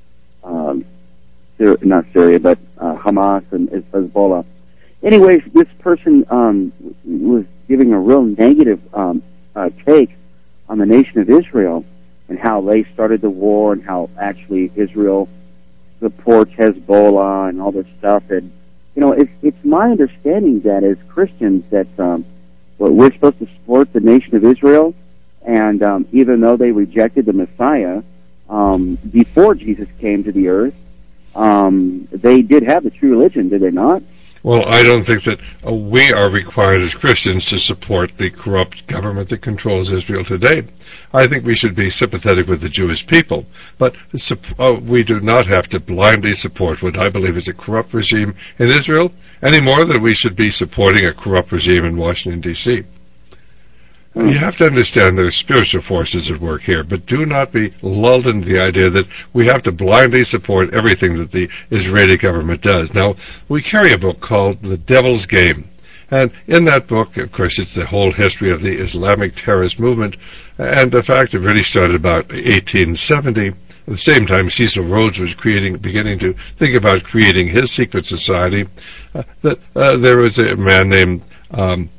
um, Syria, not Syria, but uh, Hamas and Hezbollah. Anyways, this person um, was giving a real negative um, uh, take on the nation of Israel and how they started the war and how actually Israel supports Hezbollah and all this stuff. And you know, it's it's my understanding that as Christians that um, well, we're supposed to support the nation of Israel. And um, even though they rejected the Messiah um, before Jesus came to the earth, um, they did have the true religion, did they not? Well, I don't think that uh, we are required as Christians to support the corrupt government that controls Israel today. I think we should be sympathetic with the Jewish people, but uh, we do not have to blindly support what I believe is a corrupt regime in Israel, any more than we should be supporting a corrupt regime in Washington, D C You have to understand there are spiritual forces at work here, but do not be lulled into the idea that we have to blindly support everything that the Israeli government does. Now, we carry a book called The Devil's Game, and in that book, of course, it's the whole history of the Islamic terrorist movement, and the fact it really started about eighteen seventy. At the same time, Cecil Rhodes was creating, beginning to think about creating his secret society, uh, that uh, there was a man named um,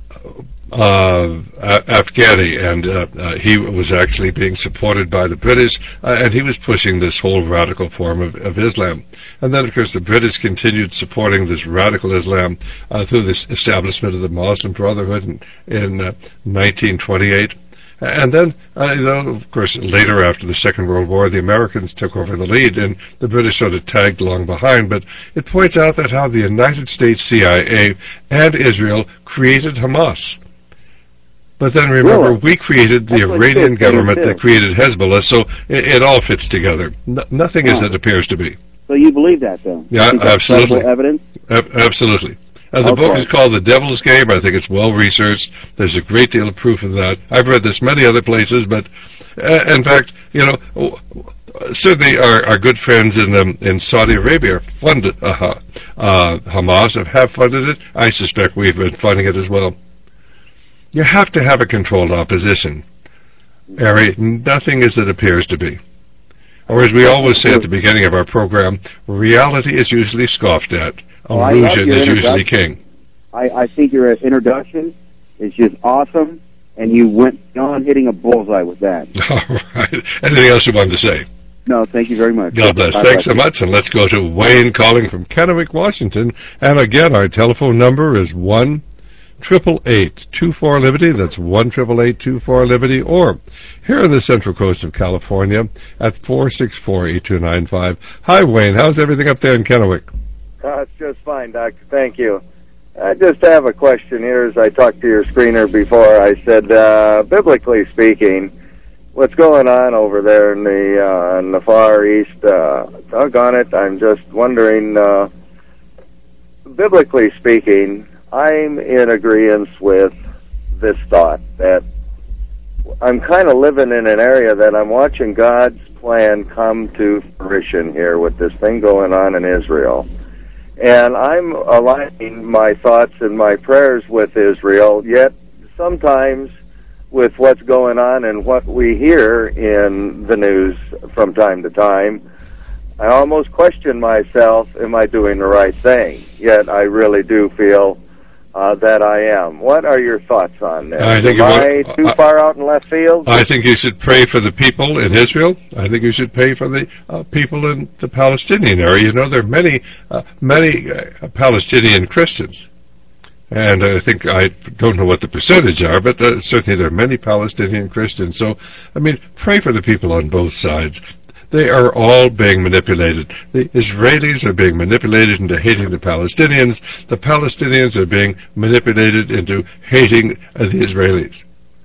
Uh, Afghani, and uh, uh, he was actually being supported by the British, uh, and he was pushing this whole radical form of, of Islam. And then, of course, the British continued supporting this radical Islam uh, through this establishment of the Muslim Brotherhood in, in uh, nineteen twenty-eight. And then, uh, you know, of course, later after the Second World War, the Americans took over the lead, and the British sort of tagged along behind. But it points out that how the United States C I A and Israel created Hamas. But then remember, really? we created the That's Iranian government too. that created Hezbollah, so it, it all fits together. No, nothing Huh. as it appears to be. So you believe that, though? Yeah, You think that's absolutely. credible evidence? A- absolutely. Uh, the Okay. book is called The Devil's Game. I think it's well researched. There's a great deal of proof of that. I've read this many other places, but uh, in fact, you know, certainly our, our good friends in um, in Saudi Arabia funded uh, uh, Hamas, have funded it. I suspect we've been funding it as well. You have to have a controlled opposition. Harry, nothing as it appears to be. Or as we always say at the beginning of our program, reality is usually scoffed at. Oh, I love Illusion your is usually introduction. king. I, I think your introduction is just awesome, and you went beyond hitting a bullseye with that. All right. Anything else you wanted to say? No, thank you very much. God bless. Bye Thanks bye. so much, and let's go to Wayne calling from Kennewick, Washington. And again, our telephone number is one triple eight two four Liberty. That's one triple eight two four Liberty. Or here on the Central Coast of California at four six four eight two nine five. Hi, Wayne. How's everything up there in Kennewick? Uh, it's just fine, Doctor. Thank you. I just have a question here. As I talked to your screener before, I said, uh, biblically speaking, what's going on over there in the uh, in the Far East? Uh, doggone it, I'm just wondering. Uh, biblically speaking, I'm in agreement with this thought that I'm kind of living in an area that I'm watching God's plan come to fruition here with this thing going on in Israel. And I'm aligning my thoughts and my prayers with Israel, yet sometimes with what's going on and what we hear in the news from time to time, I almost question myself, am I doing the right thing? Yet I really do feel uh, that I am. What are your thoughts on this? I think am you I want- too I- far out in left field? I think you should pray for the people in Israel. I think you should pray for the uh, people in the Palestinian area. You know, there are many, uh, many uh, Palestinian Christians. And I think, I don't know what the percentage are, but uh, certainly there are many Palestinian Christians. So, I mean, pray for the people on both sides. They are all being manipulated. The Israelis are being manipulated into hating the Palestinians. The Palestinians are being manipulated into hating uh, the Israelis.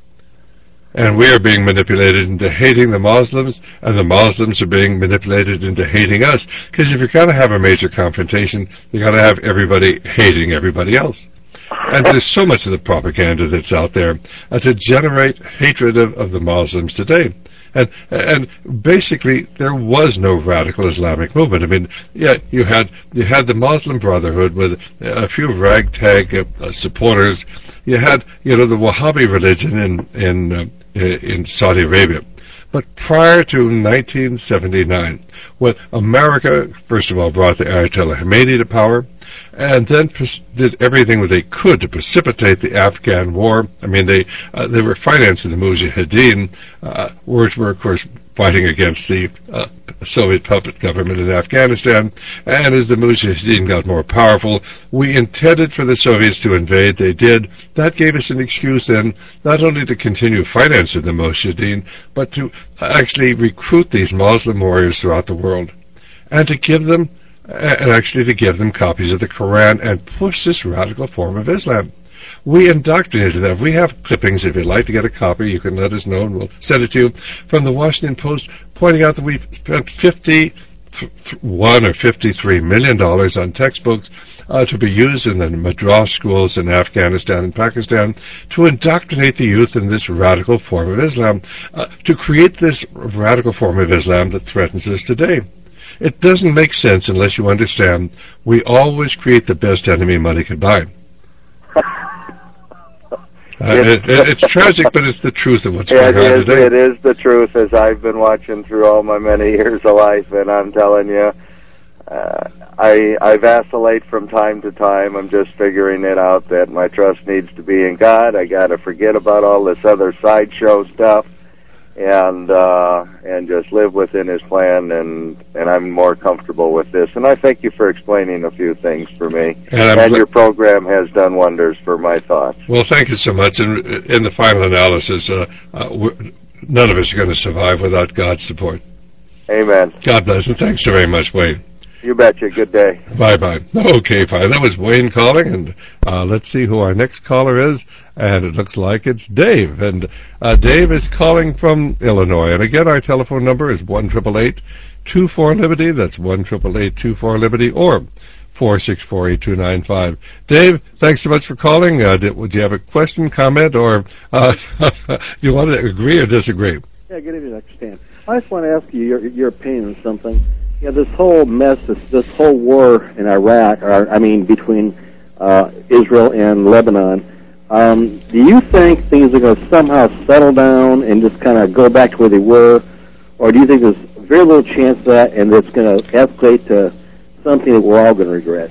And we are being manipulated into hating the Muslims, and the Muslims are being manipulated into hating us. Because if you're going to have a major confrontation, you're going to have everybody hating everybody else. And there's so much of the propaganda that's out there uh, to generate hatred of, of the Muslims today. And and basically, there was no radical Islamic movement. I mean, yeah, you had you had the Muslim Brotherhood with a few ragtag uh, supporters. You had, you know, the Wahhabi religion in in uh, in Saudi Arabia. But prior to nineteen seventy-nine, when America, first of all, brought the Ayatollah Khomeini to power, and then did everything that they could to precipitate the Afghan war. I mean, they uh, they were financing the Mujahideen, uh, which were, of course, fighting against the uh, Soviet puppet government in Afghanistan. And as the Mujahideen got more powerful, we intended for the Soviets to invade. They did. That gave us an excuse then, not only to continue financing the Mujahideen, but to actually recruit these Muslim warriors throughout the world, and to give them and actually to give them copies of the Quran and push this radical form of Islam. We indoctrinated them. We have clippings. If you'd like to get a copy, you can let us know and we'll send it to you, from the Washington Post, pointing out that we spent fifty th- th- one or fifty-three million dollars on textbooks uh, to be used in the madras schools in Afghanistan and Pakistan to indoctrinate the youth in this radical form of Islam, uh, to create this radical form of Islam that threatens us today. It doesn't make sense unless you understand we always create the best enemy money can buy. Uh, it, it, it's tragic, but it's the truth of what's going it on is, today. It is the truth, as I've been watching through all my many years of life, and I'm telling you, uh, I, I vacillate from time to time. I'm just figuring it out that my trust needs to be in God. I got to forget about all this other sideshow stuff, and uh, and just live within His plan, and and I'm more comfortable with this. And I thank you for explaining a few things for me. And, and your program has done wonders for my thoughts. Well, thank you so much. And in the final analysis, uh, uh, none of us are going to survive without God's support. Amen. God bless, and thanks so very much, Wayne. You betcha. Good day. Bye-bye. Okay, fine. That was Wayne calling, and uh, let's see who our next caller is. And it looks like it's Dave. And uh, Dave is calling from Illinois. And again, our telephone number is one eight eight eight, two four, Liberty. That's one eight eight eight, two four, Liberty, or four six four, eight two nine five. Dave, thanks so much for calling. Uh, did, do you have a question, comment, or uh, you want to agree or disagree? Yeah, good evening, Doctor Stan. I just want to ask you your, your opinion on something. Yeah, this whole mess, this, this whole war in Iraq, or I mean, between uh, Israel and Lebanon, um, do you think things are going to somehow settle down and just kind of go back to where they were, or do you think there's very little chance of that, and it's going to escalate to something that we're all going to regret?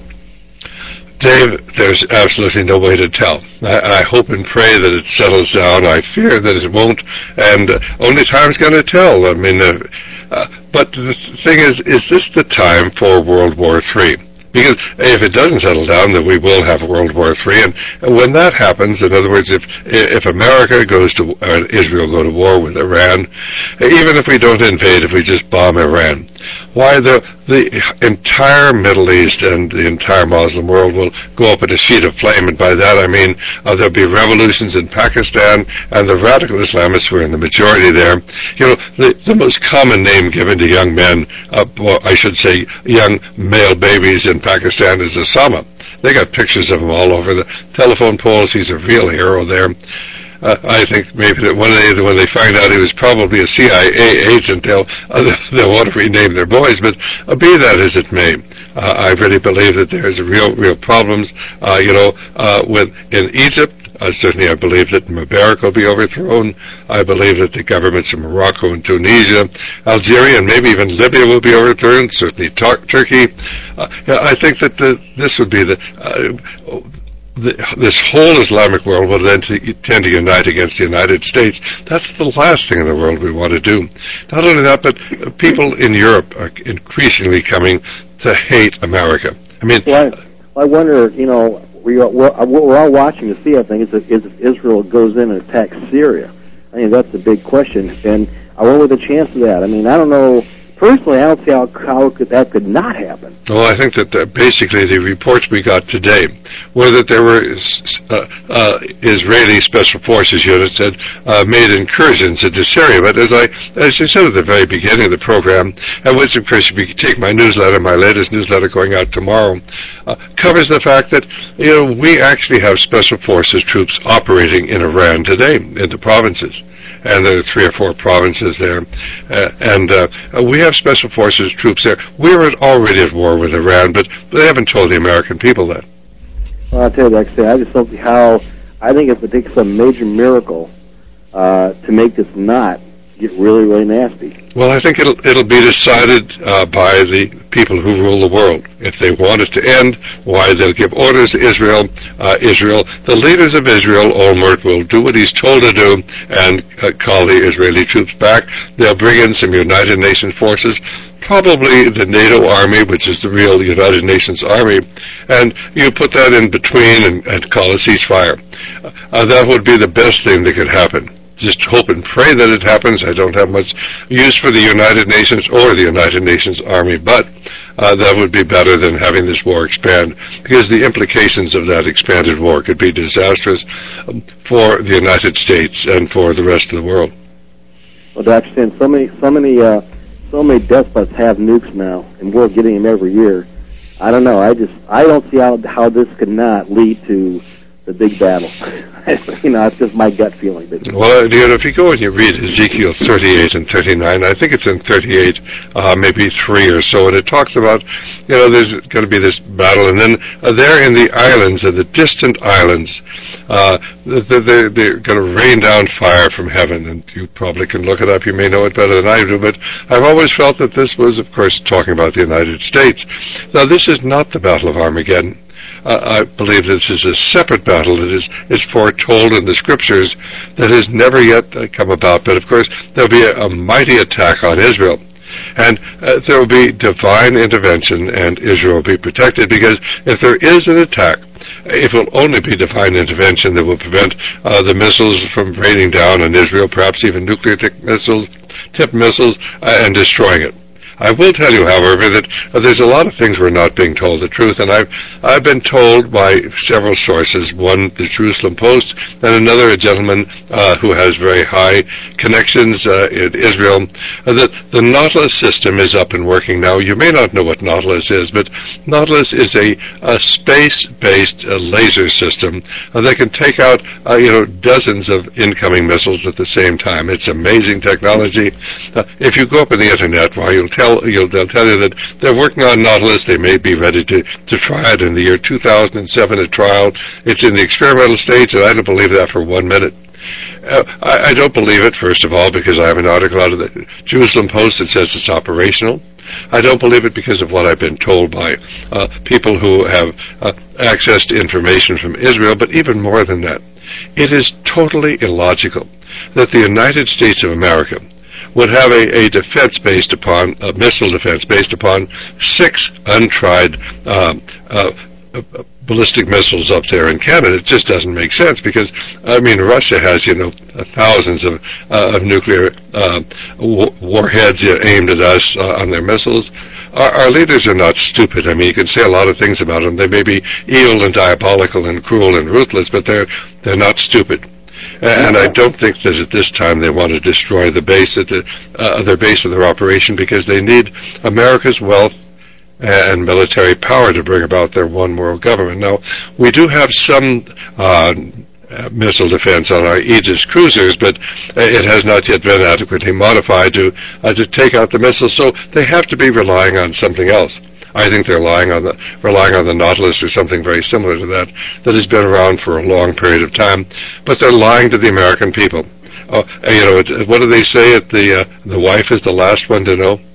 Dave, there's absolutely no way to tell. I, I hope and pray that it settles down. I fear that it won't, and uh, only time's going to tell. I mean, uh, uh, but the thing is, is this the time for World War Three? Because if it doesn't settle down, then we will have World War Three. And, and when that happens, in other words, if if America goes to uh, Israel go to war with Iran, even if we don't invade, if we just bomb Iran, why the the entire Middle East and the entire Muslim world will go up in a sheet of flame. And by that I mean uh, there'll be revolutions in Pakistan, and the radical Islamists who are in the majority there. You know, the, the most common name given to young men, uh, well, I should say young male babies in Pakistan is Osama. They got pictures of him all over the telephone poles. He's a real hero there. Uh, I think maybe that one day when they find out he was probably a C I A agent, they'll uh, they'll want to rename their boys. But uh, be that as it may, uh, I really believe that there's real real problems. Uh, you know, uh, with in Egypt. Uh, certainly I believe that Mubarak will be overthrown. I believe that the governments of Morocco and Tunisia, Algeria, and maybe even Libya will be overthrown, certainly Tur- Turkey. Uh, I think that the, this would be the, uh, the... This whole Islamic world will then t- tend to unite against the United States. That's the last thing in the world we want to do. Not only that, but people in Europe are increasingly coming to hate America. I mean... Well, I, I wonder, you know... We are, we're, we're all watching to see, I think, is if Israel goes in and attacks Syria. I mean, that's the big question. And I wonder the chance of that. I mean, I don't know. Personally, I don't see how, how could, that could not happen. Well, I think that the, basically the reports we got today were that there were uh, uh, Israeli Special Forces units that uh, made incursions into Syria. But as I as I said at the very beginning of the program, and which, of course, if you take my newsletter, my latest newsletter going out tomorrow, uh, covers the fact that, you know, we actually have Special Forces troops operating in Iran today, in the provinces. And there are three or four provinces there. Uh, and uh, we have Special Forces troops there. We're already at war with Iran, but they haven't told the American people that. Well, I'll tell you, like I say, I just don't see how, I think if it takes some major miracle uh, to make this not get really, really nasty. Well, I think it'll it'll be decided uh, by the people who rule the world. If they want it to end, why, they'll give orders to Israel. Uh, Israel, the leaders of Israel, Olmert, will do what he's told to do and uh, call the Israeli troops back. They'll bring in some United Nations forces, probably the NATO army, which is the real United Nations army, and you put that in between and, and call a ceasefire. Uh, that would be the best thing that could happen. Just hope and pray that it happens. I don't have much use for the United Nations or the United Nations Army, but uh, that would be better than having this war expand, because the implications of that expanded war could be disastrous um, for the United States and for the rest of the world. Well, Doctor Stan, so many, so many uh, so many despots have nukes now, and we're getting them every year. I don't know. I just I don't see how how this could not lead to the big battle. You know, it's just my gut feeling. But well, you know, if you go and you read Ezekiel thirty-eight and thirty-nine, I think it's in thirty-eight, uh, maybe three or so, and it talks about, you know, there's going to be this battle, and then uh, there in the islands, in the distant islands, uh, they're, they're going to rain down fire from heaven, and you probably can look it up. You may know it better than I do, but I've always felt that this was, of course, talking about the United States. Now, this is not the Battle of Armageddon. Uh, I believe this is a separate battle that is, is foretold in the scriptures that has never yet uh, come about. But of course, there'll be a, a mighty attack on Israel. And uh, there will be divine intervention, and Israel will be protected, because if there is an attack, it will only be divine intervention that will prevent uh, the missiles from raining down on Israel, perhaps even nuclear tipped missiles, tipped missiles, uh, and destroying it. I will tell you, however, that uh, there's a lot of things we're not being told the truth, and I've I've been told by several sources, one the Jerusalem Post, and another a gentleman uh, who has very high connections uh, in Israel, uh, that the Nautilus system is up and working now. You may not know what Nautilus is, but Nautilus is a, a space-based uh, laser system uh, that can take out uh, you know dozens of incoming missiles at the same time. It's amazing technology. Uh, if you go up on the internet, well, you'll tell You'll, they'll tell you that they're working on Nautilus. They may be ready to, to try it in the year two thousand seven, a trial. It's in the experimental stage, and I don't believe that for one minute. Uh, I, I don't believe it, first of all, because I have an article out of the Jerusalem Post that says it's operational. I don't believe it because of what I've been told by uh, people who have uh, access to information from Israel, but even more than that, it is totally illogical that the United States of America would have a, a defense based upon, a missile defense based upon six untried um, uh, uh, ballistic missiles up there in Canada. It just doesn't make sense, because, I mean, Russia has, you know, thousands of, uh, of nuclear uh, w- warheads aimed at us uh, on their missiles. Our, our leaders are not stupid. I mean, you can say a lot of things about them. They may be evil and diabolical and cruel and ruthless, but they're they're not stupid. And I don't think that at this time they want to destroy the base at the, uh, their base of their operation, because they need America's wealth and military power to bring about their one world government. Now, we do have some uh, missile defense on our Aegis cruisers, but it has not yet been adequately modified to uh, to take out the missiles, so they have to be relying on something else. I think they're relying on the relying on the Nautilus or something very similar to that that has been around for a long period of time, but they're lying to the American people. Oh, you know, what do they say? At the uh, the wife is the last one to know.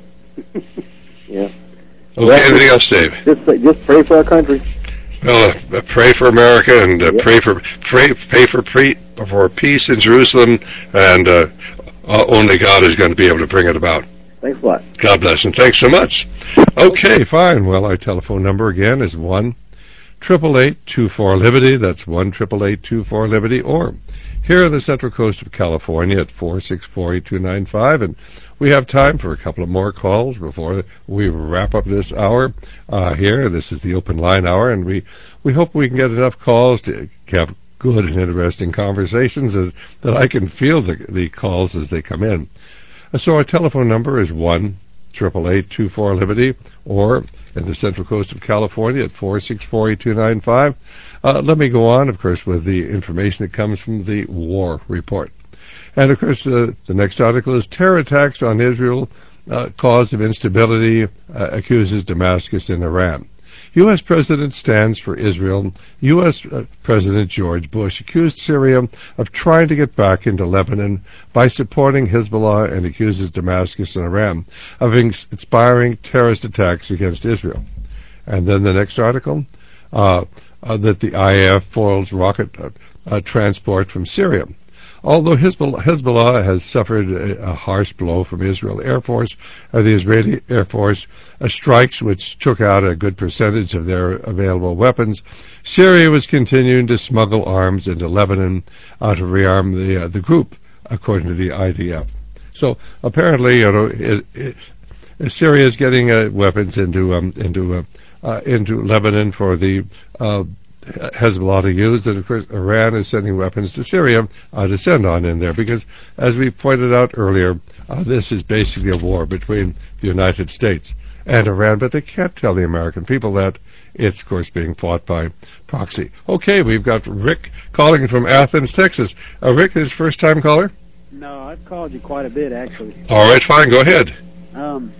Yeah. Okay. Well, anything else, Dave? Just just pray for our country. Well, uh, pray for America, and uh, yep. pray for pray pray for pre, for peace in Jerusalem, and uh, only God is going to be able to bring it about. Thanks a lot. God bless, and thanks so much. Okay, fine. Well, our telephone number again is one triple eight two four Liberty. That's one triple eight two four Liberty. Or here on the Central Coast of California at four six four eight two nine five. And we have time for a couple of more calls before we wrap up this hour uh, here. This is the open line hour, and we, we hope we can get enough calls to have good and interesting conversations as, that I can feel the, the calls as they come in. So our telephone number is one triple eight two four Liberty, or in the Central Coast of California at four six four eight two nine five. Uh, let me go on, of course, with the information that comes from the War Report. And, of course, uh, the next article is terror attacks on Israel, uh, cause of instability, uh, accuses Damascus and Iran. U S President stands for Israel. U S Uh, President George Bush accused Syria of trying to get back into Lebanon by supporting Hezbollah, and accuses Damascus and Iran of inspiring terrorist attacks against Israel. And then the next article, uh, uh, that the I A F foils rocket uh, uh, transport from Syria. Although Hezbollah has suffered a, a harsh blow from Israel Air Force, uh, the Israeli Air Force uh, strikes which took out a good percentage of their available weapons, Syria was continuing to smuggle arms into Lebanon uh, to rearm the uh, the group, according to the I D F. So apparently, you know, it, it, Syria is getting uh, weapons into um, into uh, uh, into Lebanon for the uh, Hezbollah to use, and of course Iran is sending weapons to Syria uh, to send on in there, because as we pointed out earlier, uh, this is basically a war between the United States and Iran, but they can't tell the American people that. It's, of course, being fought by proxy. Okay, we've got Rick calling from Athens, Texas. Uh, Rick, is first-time caller? No, I've called you quite a bit, actually. All right, fine, go ahead. Um,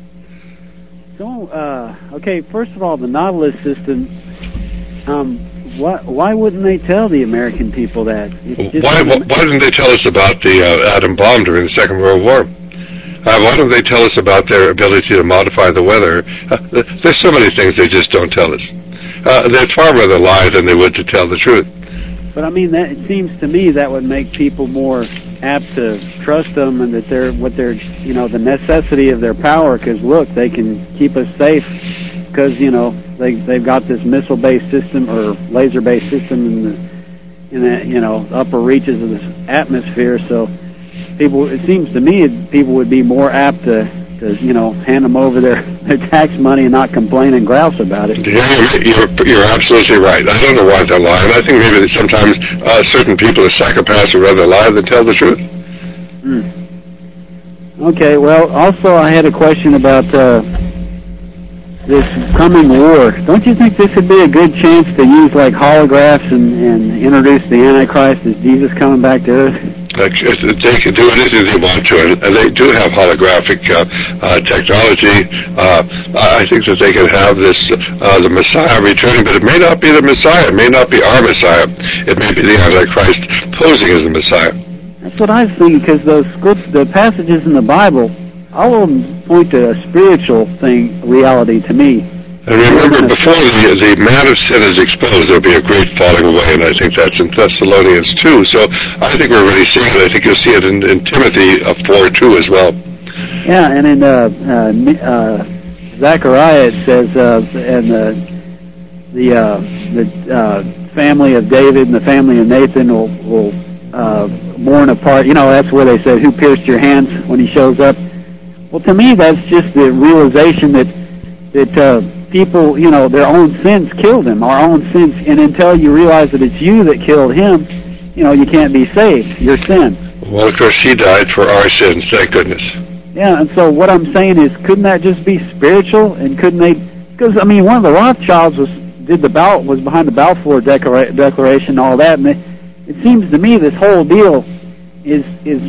so, uh, okay, first of all, the Nautilus system, um, why, why wouldn't they tell the American people that? Why, why, why didn't they tell us about the uh, atom bomb during the Second World War? Uh, why don't they tell us about their ability to modify the weather? Uh, there's so many things they just don't tell us. Uh, they'd far rather lie than they would to tell the truth. But, I mean, that, it seems to me that would make people more apt to trust them, and that they're, what they're, you know, the necessity of their power, because, look, they can keep us safe because, you know, they, they've got this missile-based system or laser-based system in the, in the, you know, upper reaches of the atmosphere, so people, it seems to me people would be more apt to, to you know, hand them over their, their tax money and not complain and grouse about it. Yeah, you're, you're absolutely right. I don't know why they're lying. I think maybe that sometimes uh, certain people are psychopaths would rather lie than tell the truth. Mm. Okay, well, also I had a question about uh, this coming war. Don't you think this would be a good chance to use, like, holographs and, and introduce the Antichrist as Jesus coming back to Earth? Uh, they can do anything they want to, and, and they do have holographic uh, uh, technology. Uh, I think that they can have this, uh, the Messiah returning, but it may not be the Messiah. It may not be our Messiah. It may be the Antichrist posing as the Messiah. That's what I was thinking, because those scripts, the passages in the Bible, all of them point to a spiritual thing, reality to me. And remember, before the, the man of sin is exposed, there'll be a great falling away, and I think that's in Thessalonians two. So I think we're already seeing it. I think you'll see it in, in Timothy uh, four two as well. Yeah, and in uh, uh, uh, Zechariah it says, uh, and the the uh, the uh, family of David and the family of Nathan will will uh, mourn apart. You know, that's where they said, "Who pierced your hands?" when he shows up. Well, to me, that's just the realization that that. Uh, people, you know, their own sins killed him, our own sins, and until you realize that it's you that killed him, you know, you can't be saved, your sin. Well, of course, he died for our sins, thank goodness. Yeah, and so what I'm saying is, couldn't that just be spiritual, and couldn't they, because, I mean, one of the Rothschilds was, did the Bal, was behind the Balfour Declara- Declaration and all that, and it, it seems to me this whole deal is, is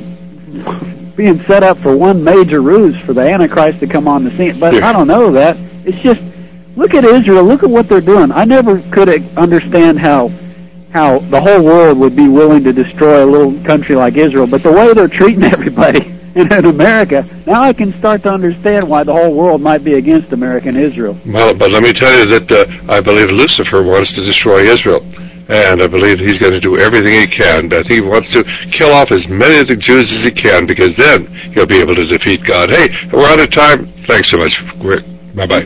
being set up for one major ruse for the Antichrist to come on the scene, but yeah. I don't know that. It's just, look at Israel. Look at what they're doing. I never could understand how how the whole world would be willing to destroy a little country like Israel, but the way they're treating everybody in America, now I can start to understand why the whole world might be against America and Israel. Well, but let me tell you that uh, I believe Lucifer wants to destroy Israel, and I believe he's going to do everything he can, that he wants to kill off as many of the Jews as he can, because then he'll be able to defeat God. Hey, we're out of time. Thanks so much, Rick. Bye-bye.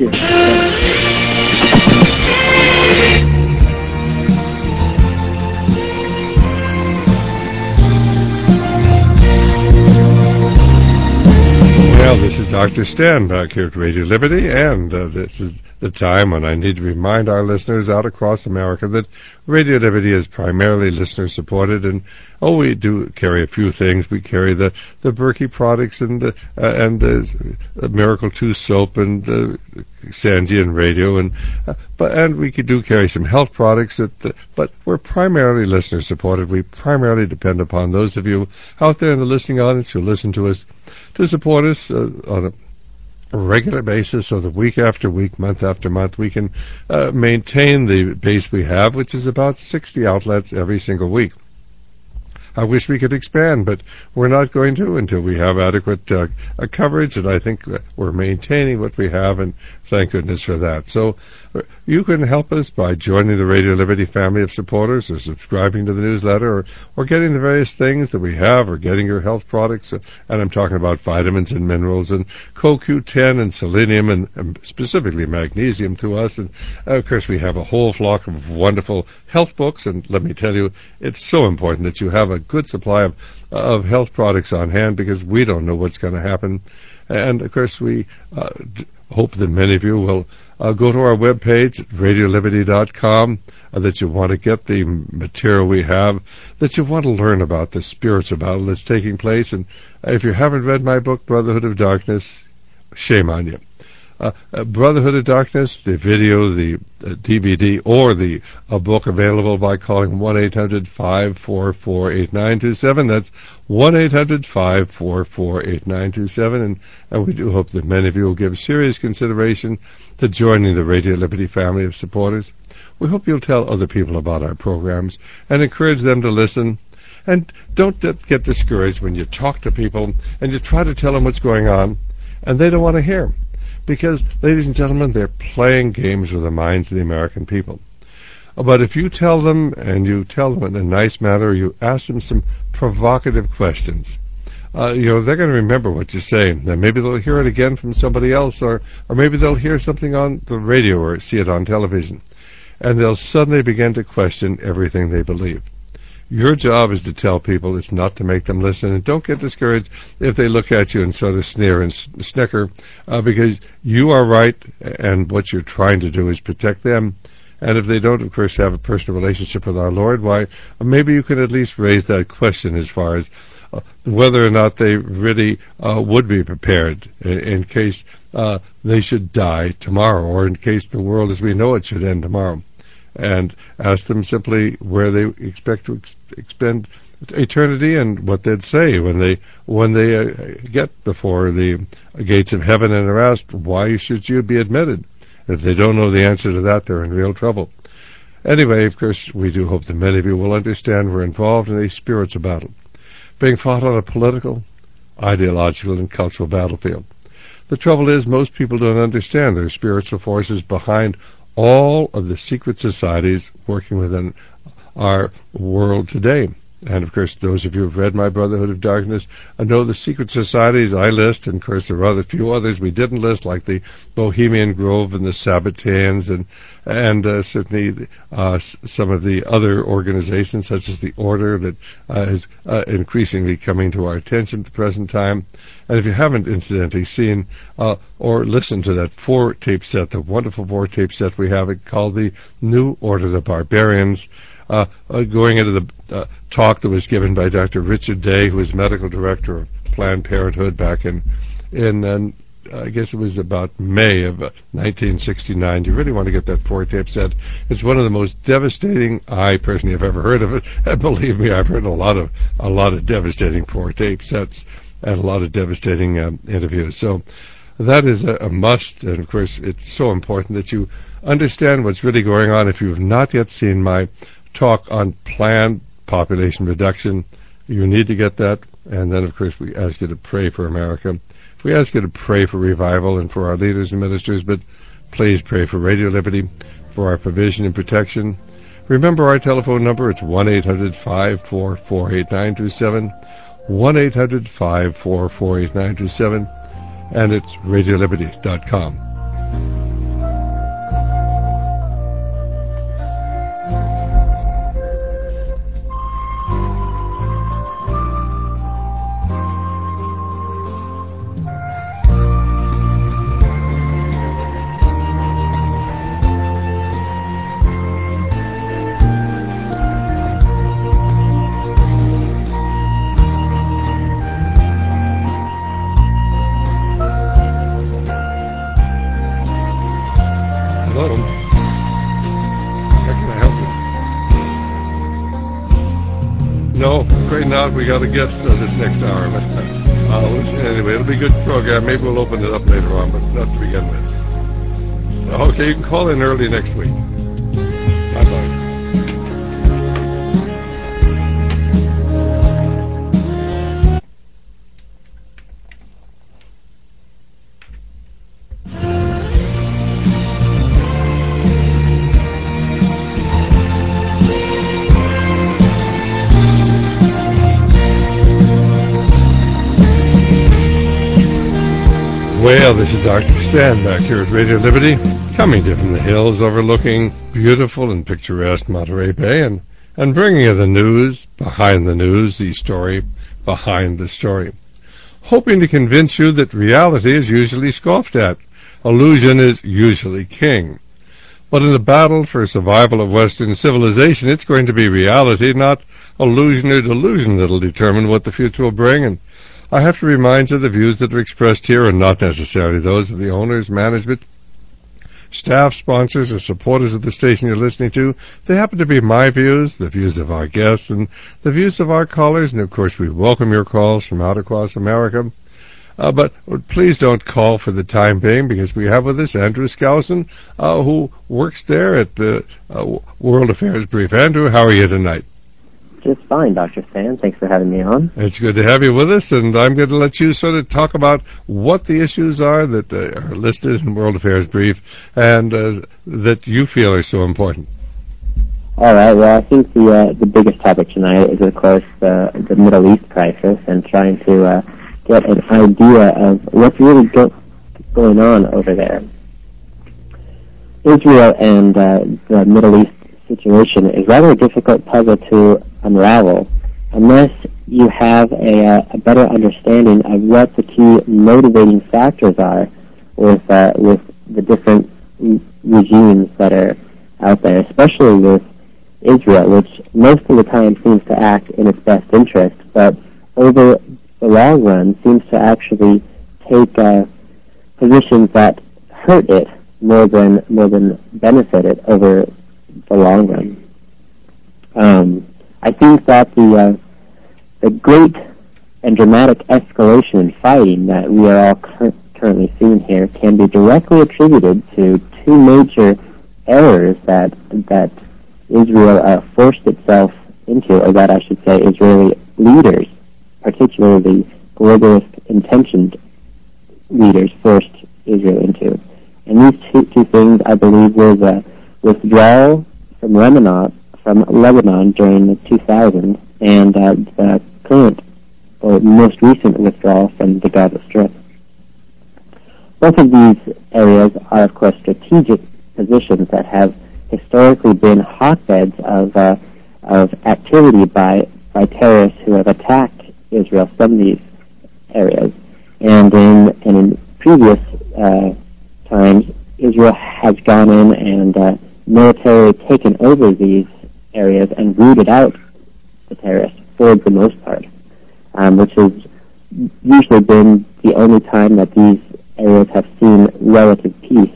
Well, this is Doctor Stan back here at Radio Liberty, and uh, this is the time when I need to remind our listeners out across America that Radio Liberty is primarily listener-supported, and oh, we do carry a few things. We carry the, the Berkey products and the, uh, and the uh, Miracle two soap and uh, Sandian radio, and uh, but and we could do carry some health products. That, uh, but we're primarily listener-supported. We primarily depend upon those of you out there in the listening audience who listen to us to support us uh, on a regular basis, so that week after week, month after month, we can uh, maintain the base we have, which is about sixty outlets every single week. I wish we could expand, but we're not going to until we have adequate uh, uh, coverage, and I think we're maintaining what we have, and thank goodness for that. So uh, you can help us by joining the Radio Liberty family of supporters, or subscribing to the newsletter, or, or getting the various things that we have, or getting your health products, uh, and I'm talking about vitamins and minerals, and C O Q ten, and selenium, and, and specifically magnesium to us, and uh, of course we have a whole flock of wonderful health books, and let me tell you, it's so important that you have a good supply of of health products on hand, because we don't know what's going to happen. And of course we uh, d- hope that many of you will uh, go to our webpage at radio liberty dot com, uh, that you want to get the material we have, that you want to learn about the spiritual battle that's taking place. And if you haven't read my book, Brotherhood of Darkness, shame on you. Uh, uh, Brotherhood of Darkness, the video, the uh, D V D, or the uh, book available by calling one eight hundred five four four eight nine two seven. That's one eight hundred five four four eight nine two seven. And, and we do hope that many of you will give serious consideration to joining the Radio Liberty family of supporters. We hope you'll tell other people about our programs and encourage them to listen. And don't get discouraged when you talk to people and you try to tell them what's going on and they don't want to hear. Because, ladies and gentlemen, they're playing games with the minds of the American people. But if you tell them, and you tell them in a nice manner, you ask them some provocative questions, uh, you know, they're going to remember what you say. And maybe they'll hear it again from somebody else, or, or maybe they'll hear something on the radio or see it on television. And they'll suddenly begin to question everything they believe. Your job is to tell people, it's not to make them listen, and don't get discouraged if they look at you and sort of sneer and snicker, uh, because you are right, and what you're trying to do is protect them. And if they don't, of course, have a personal relationship with our Lord, why, maybe you can at least raise that question as far as uh, whether or not they really uh, would be prepared in, in case uh, they should die tomorrow, or in case the world as we know it should end tomorrow. And ask them simply where they expect to ex- expend eternity and what they'd say when they when they uh, get before the gates of heaven and are asked, why should you be admitted? If they don't know the answer to that, they're in real trouble. Anyway, of course, we do hope that many of you will understand we're involved in a spiritual battle, being fought on a political, ideological, and cultural battlefield. The trouble is, most people don't understand there are spiritual forces behind all of the secret societies working within our world today. And, of course, those of you who have read my Brotherhood of Darkness know the secret societies I list, and, of course, there are other few others we didn't list, like the Bohemian Grove and the Sabbatarians, and and uh, certainly uh, some of the other organizations, such as the Order, that uh, is uh, increasingly coming to our attention at the present time. And if you haven't incidentally seen uh, or listened to that four-tape set, the wonderful four-tape set we have, it called the New Order of the Barbarians, uh, uh, going into the uh, talk that was given by Doctor Richard Day, who was medical director of Planned Parenthood back in, in uh, I guess it was about May of uh, nineteen sixty-nine. You really want to get that four-tape set. It's one of the most devastating, I personally have ever heard of it. And believe me, I've heard a lot of a lot of devastating four-tape sets and a lot of devastating um, interviews. So that is a, a must, and of course it's so important that you understand what's really going on. If you have not yet seen my talk on planned population reduction, you need to get that. And then, of course, we ask you to pray for America. We ask you to pray for revival and for our leaders and ministers, but please pray for Radio Liberty, for our provision and protection. Remember our telephone number, it's one eight hundred five four four eight nine two seven, one eight hundred five four four eight nine two seven, and it's radio liberty dot com. We got a guest uh, this next hour. But, uh, anyway, it'll be a good program. Maybe we'll open it up later on, but not to begin with. Okay, you can call in early next week. Bye-bye. Well, this is Doctor Stan back here at Radio Liberty, coming to you from the hills overlooking beautiful and picturesque Monterey Bay, and, and bringing you the news, behind the news, the story, behind the story. Hoping to convince you that reality is usually scoffed at, illusion is usually king. But in the battle for survival of Western civilization, it's going to be reality, not illusion or delusion, that'll determine what the future will bring. And I have to remind you the views that are expressed here are not necessarily those of the owners, management, staff, sponsors, or supporters of the station you're listening to. They happen to be my views, the views of our guests, and the views of our callers. And, of course, we welcome your calls from out across America. Uh, but please don't call for the time being, because we have with us Andrew Skousen, uh, who works there at the uh, World Affairs Brief. Andrew, how are you tonight? Just fine, Doctor Stan. Thanks for having me on. It's good to have you with us, and I'm going to let you sort of talk about what the issues are that uh, are listed in World Affairs Brief and uh, that you feel are so important. All right. Well, I think the uh, the biggest topic tonight is, of course, the, the Middle East crisis and trying to uh, get an idea of what's really go- going on over there. Israel and uh, the Middle East situation is rather a difficult puzzle to unravel unless you have a, uh, a better understanding of what the key motivating factors are with uh, with the different re- regimes that are out there, especially with Israel, which most of the time seems to act in its best interest, but over the long run seems to actually take uh, positions that hurt it more than more than benefit it over the long run. Um, I think that the uh, the great and dramatic escalation in fighting that we are all cur- currently seeing here can be directly attributed to two major errors that that Israel uh, forced itself into, or that I should say Israeli leaders, particularly globalist intentioned leaders, forced Israel into. And these two, two things, I believe, were the withdrawal from Lebanon, from Lebanon during the two thousands, and uh, the current or most recent withdrawal from the Gaza Strip. Both of these areas are, of course, strategic positions that have historically been hotbeds of uh, of activity by by terrorists who have attacked Israel from these areas. And in and in previous uh, times, Israel has gone in and uh, militarily taken over these areas and rooted out the terrorists for the most part, um, which has usually been the only time that these areas have seen relative peace.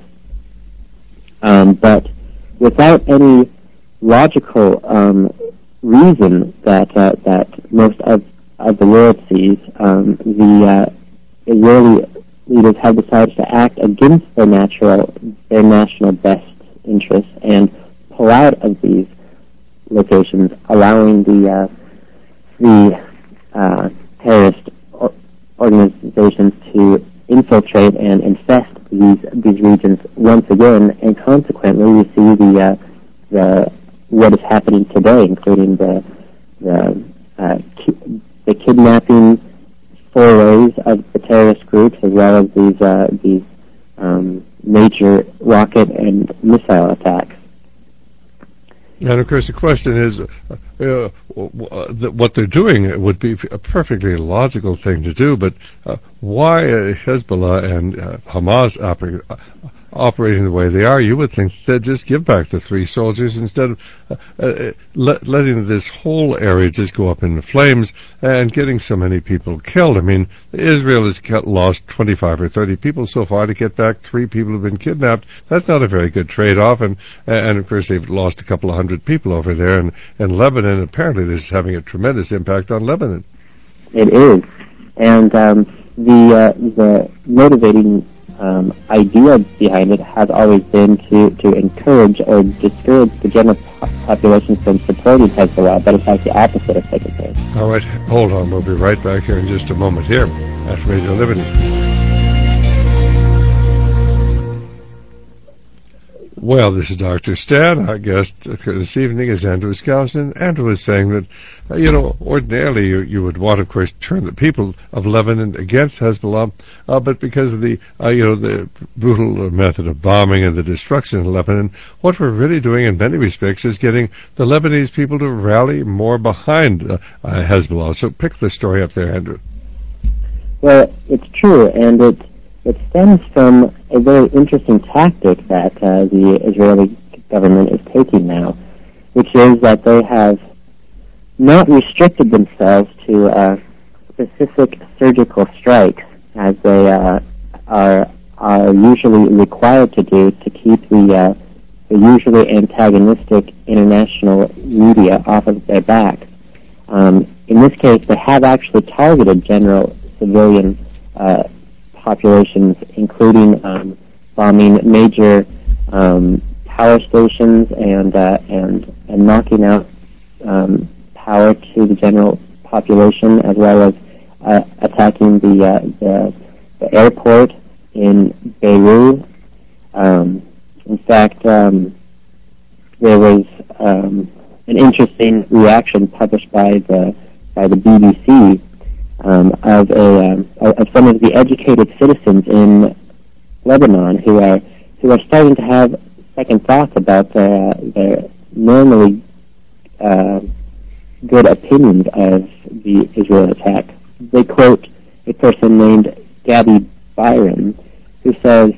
Um, but without any logical um, reason that uh, that most of, of the world sees, um, the uh, Israeli leaders have decided to act against their natural, their national best interests and pull out of these locations, allowing the uh, the uh, terrorist or- organizations to infiltrate and infest these these regions once again, and consequently, we see the uh, the what is happening today, including the the uh, ki- the kidnapping forays of the terrorist groups, as well as these uh, these um, major rocket and missile attacks. And, of course, the question is, uh, uh, what they're doing would be a perfectly logical thing to do, but uh, why uh, Hezbollah and uh, Hamas oper- uh, operating the way they are? You would think they'd just give back the three soldiers instead of uh, uh, let, letting this whole area just go up in flames and getting so many people killed. I mean, Israel has lost twenty-five or thirty people so far. To get back three people who've been kidnapped, that's not a very good trade-off. And, and of course, they've lost a couple of hundred people over there. And in Lebanon, apparently this is having a tremendous impact on Lebanon. It is. And um, the uh, the motivating Um, idea behind it has always been to, to encourage or discourage the general po- population from supporting Hezbollah, but in fact the opposite has taken place. All right, hold on. We'll be right back here in just a moment here at Radio Liberty. Well, this is Doctor Stan. Our guest this evening is Andrew Skousen. Andrew is saying that, uh, you know, ordinarily you, you would want, of course, to turn the people of Lebanon against Hezbollah, uh, but because of the, uh, you know, the brutal method of bombing and the destruction in Lebanon, what we're really doing in many respects is getting the Lebanese people to rally more behind uh, uh, Hezbollah. So pick the story up there, Andrew. Well, it's true, and it it stems from a very interesting tactic that uh, the Israeli government is taking now, which is that they have not restricted themselves to uh, specific surgical strikes, as they uh, are are usually required to do to keep the, uh, the usually antagonistic international media off of their back. Um, in this case, they have actually targeted general civilian uh, populations, including um, bombing major um, power stations and uh, and and knocking out um, power to the general population, as well as uh, attacking the, uh, the the airport in Beirut. Um, in fact, um, there was um, an interesting reaction published by the by the B B C um, of a um, of some of the educated citizens in Lebanon who are who are starting to have second thoughts about their their normally uh, good opinions of the Israel attack. They quote a person named Gabby Byron, who says,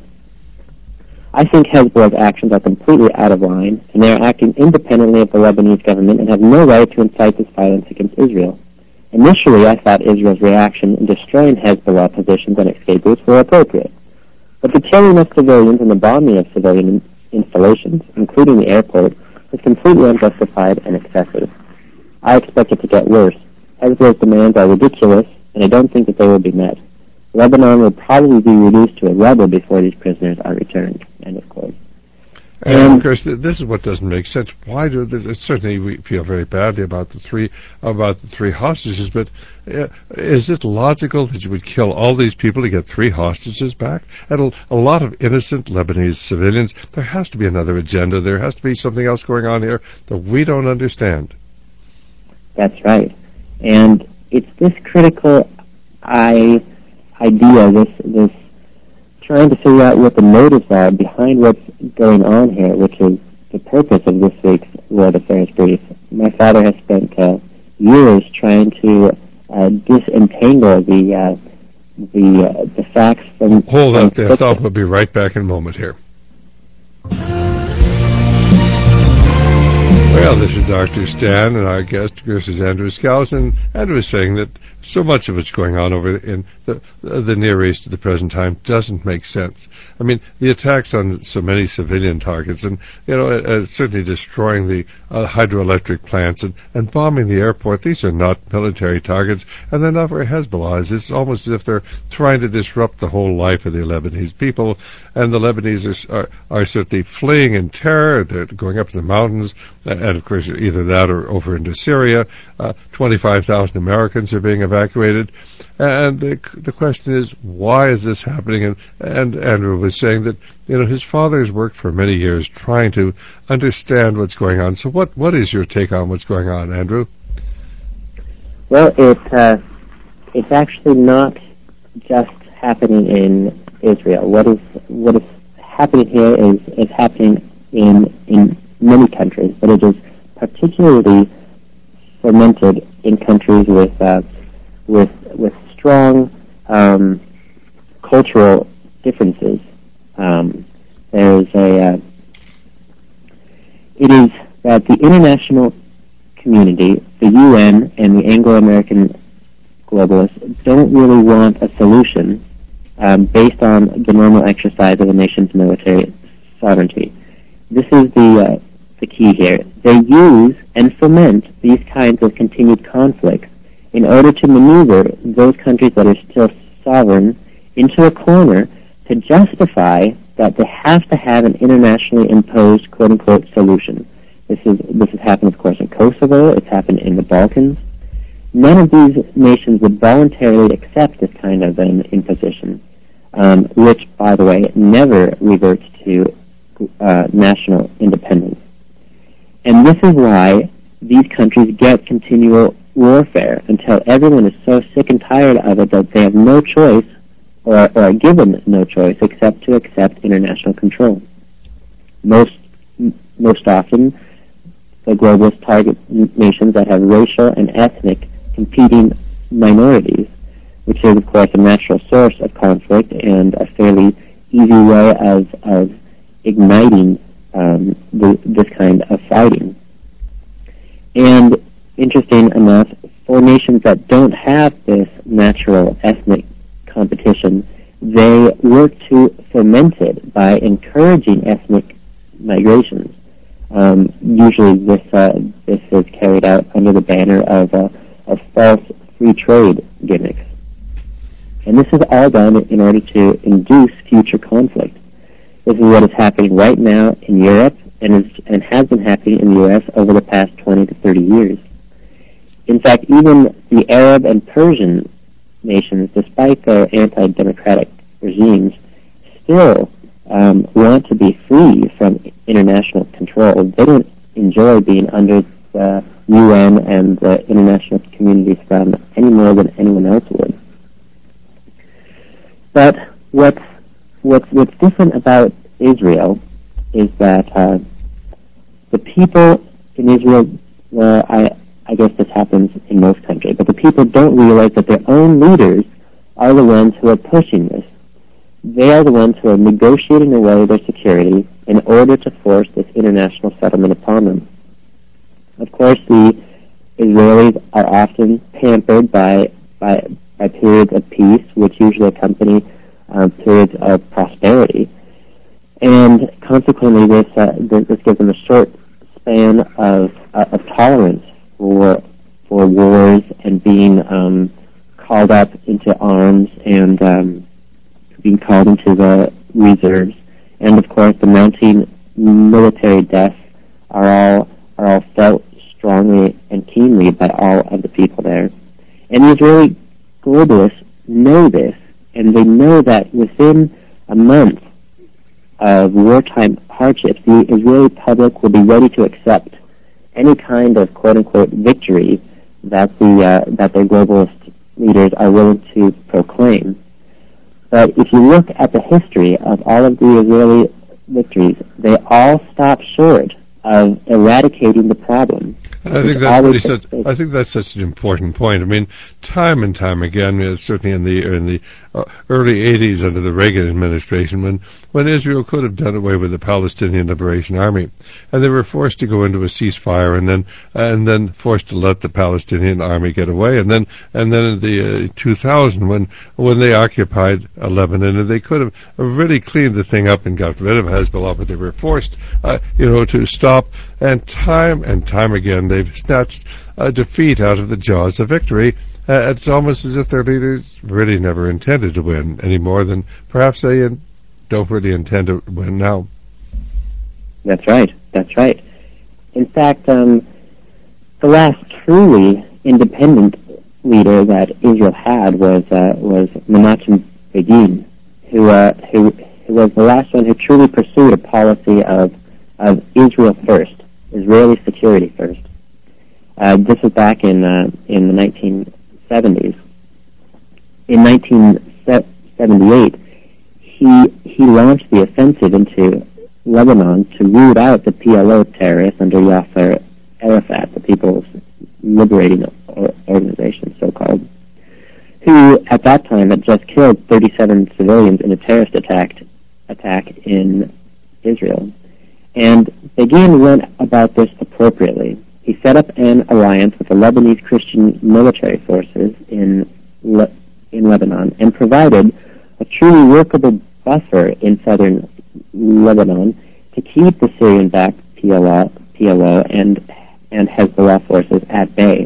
"I think Hezbollah's actions are completely out of line, and they are acting independently of the Lebanese government and have no right to incite this violence against Israel. Initially, I thought Israel's reaction in destroying Hezbollah positions and escape routes were appropriate. But the killing of civilians and the bombing of civilian installations, including the airport, was completely unjustified and excessive. I expect it to get worse. Hezbollah's demands are ridiculous, and I don't think that they will be met. Lebanon will probably be reduced to a rebel before these prisoners are returned." End of quote. And, And of course, th- this is what doesn't make sense. Why do this? Certainly, we feel very badly about the three about the three hostages. But uh, is it logical that you would kill all these people to get three hostages back? And a, a lot of innocent Lebanese civilians. There has to be another agenda. There has to be something else going on here that we don't understand. That's right. And it's this critical I, idea, this this trying to figure out what the motives are behind what's going on here, which is the purpose of this week's World Affairs Brief. My father has spent uh, years trying to uh, disentangle the uh, the uh, the facts from. Hold from on there, Thought we'll be right back in a moment here. Well, this is Doctor Stan, and our guest, of course, is Andrew Scalzo. And Andrew is saying that so much of what's going on over in the, the Near East at the present time doesn't make sense. I mean, the attacks on so many civilian targets, and you know, uh, certainly destroying the uh, hydroelectric plants and, and bombing the airport. These are not military targets, and they're not where Hezbollah is. It's almost as if they're trying to disrupt the whole life of the Lebanese people. And the Lebanese are, are, are certainly fleeing in terror. They're going up to the mountains. Uh, And, of course, either that or over into Syria. Uh, twenty-five thousand Americans are being evacuated. And the the question is, why is this happening? And, and Andrew was saying that, you know, his father has worked for many years trying to understand what's going on. So what, what is your take on what's going on, Andrew? Well, it, uh, it's actually not just happening in Israel. What is what is happening here is, is happening in in many countries, but it is particularly fermented in countries with uh, with with strong um, cultural differences. Um, there's a uh, it is that the international community, the U N, and the Anglo-American globalists don't really want a solution um, based on the normal exercise of a nation's military sovereignty. This is the uh, the key here. They use and foment these kinds of continued conflicts in order to maneuver those countries that are still sovereign into a corner to justify that they have to have an internationally imposed quote-unquote solution. This is this has happened, of course, in Kosovo. It's happened in the Balkans. None of these nations would voluntarily accept this kind of an imposition, um, which, by the way, never reverts to uh, national independence. And this is why these countries get continual warfare until everyone is so sick and tired of it that they have no choice or, or are given no choice except to accept international control. Most most often, the globalists target nations that have racial and ethnic competing minorities, which is, of course, a natural source of conflict and a fairly easy way of, of igniting um, the, this kind of fighting. And interesting enough, for nations that don't have this natural ethnic competition, they work to foment it by encouraging ethnic migrations. Um, usually this uh, this is carried out under the banner of, uh, of false free trade gimmicks. And this is all done in order to induce future conflict. This is what is happening right now in Europe and, is, and has been happening in the U S over the past twenty to thirty years. In fact, even the Arab and Persian nations, despite their anti-democratic regimes, still um, want to be free from international control. They don't enjoy being under the U N and the international community's thumb any more than anyone else would. But what's, what's, what's different about Israel is that uh, the people in Israel, well, I, I guess this happens in most countries, but the people don't realize that their own leaders are the ones who are pushing this. They are the ones who are negotiating away their security in order to force this international settlement upon them. Of course, the Israelis are often pampered by by, by periods of peace, which usually accompany uh, periods of prosperity, and consequently, this uh, this gives them a short span of uh, of tolerance for for wars and being um, called up into arms and um, being called into the reserves, and of course the mounting military deaths are all are all felt strongly and keenly by all of the people there. And the Israeli globalists know this, and they know that within a month of wartime hardships, the Israeli public will be ready to accept any kind of quote-unquote victory that the uh, that their globalist leaders are willing to proclaim. But if you look at the history of all of the Israeli victories, they all stop short of eradicating the problem. I think that's really such, I think that's such an important point. I mean, time and time again, uh, certainly in the in the uh, early eighties under the Reagan administration, when when Israel could have done away with the Palestinian Liberation Army, and they were forced to go into a ceasefire, and then and then forced to let the Palestinian army get away, and then and then in the uh, two thousand when when they occupied uh, Lebanon, and they could have really cleaned the thing up and got rid of Hezbollah, but they were forced, uh, you know, to stop. And time and time again, they've snatched a defeat out of the jaws of victory. Uh, it's almost as if their leaders really never intended to win, any more than perhaps they in, don't really intend to win now. That's right. That's right. In fact, um, the last truly independent leader that Israel had was uh, was Menachem Begin, who, uh, who who was the last one who truly pursued a policy of of Israel first. Israeli security first. Uh, this was back in uh, in the nineteen seventies. In nineteen seventy-eight, he he launched the offensive into Lebanon to root out the P L O terrorists under Yasser Arafat, the People's Liberating Organization, so-called, who at that time had just killed thirty-seven civilians in a terrorist attack attack in Israel. And Begin went about this appropriately. He set up an alliance with the Lebanese Christian military forces in Le- in Lebanon and provided a truly workable buffer in southern Lebanon to keep the Syrian-backed P L O, P L O and and Hezbollah forces at bay.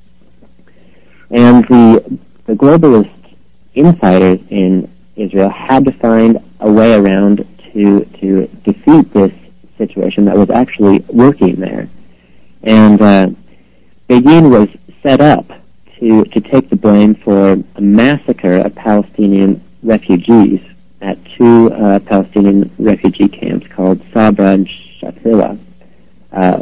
And the the globalist insiders in Israel had to find a way around to to defeat this situation that was actually working there. And uh, Begin was set up to, to take the blame for a massacre of Palestinian refugees at two uh, Palestinian refugee camps called Sabra and Shatila. Uh,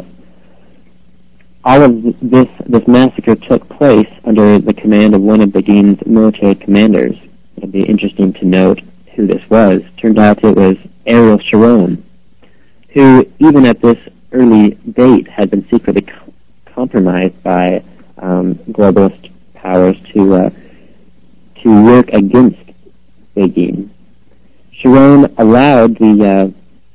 all of this, this massacre took place under the command of one of Begin's military commanders. It'd be interesting to note who this was. Turned out it was Ariel Sharon, who, even at this early date, had been secretly co- compromised by um, globalist powers to uh, to work against Begin. Sharon allowed the uh,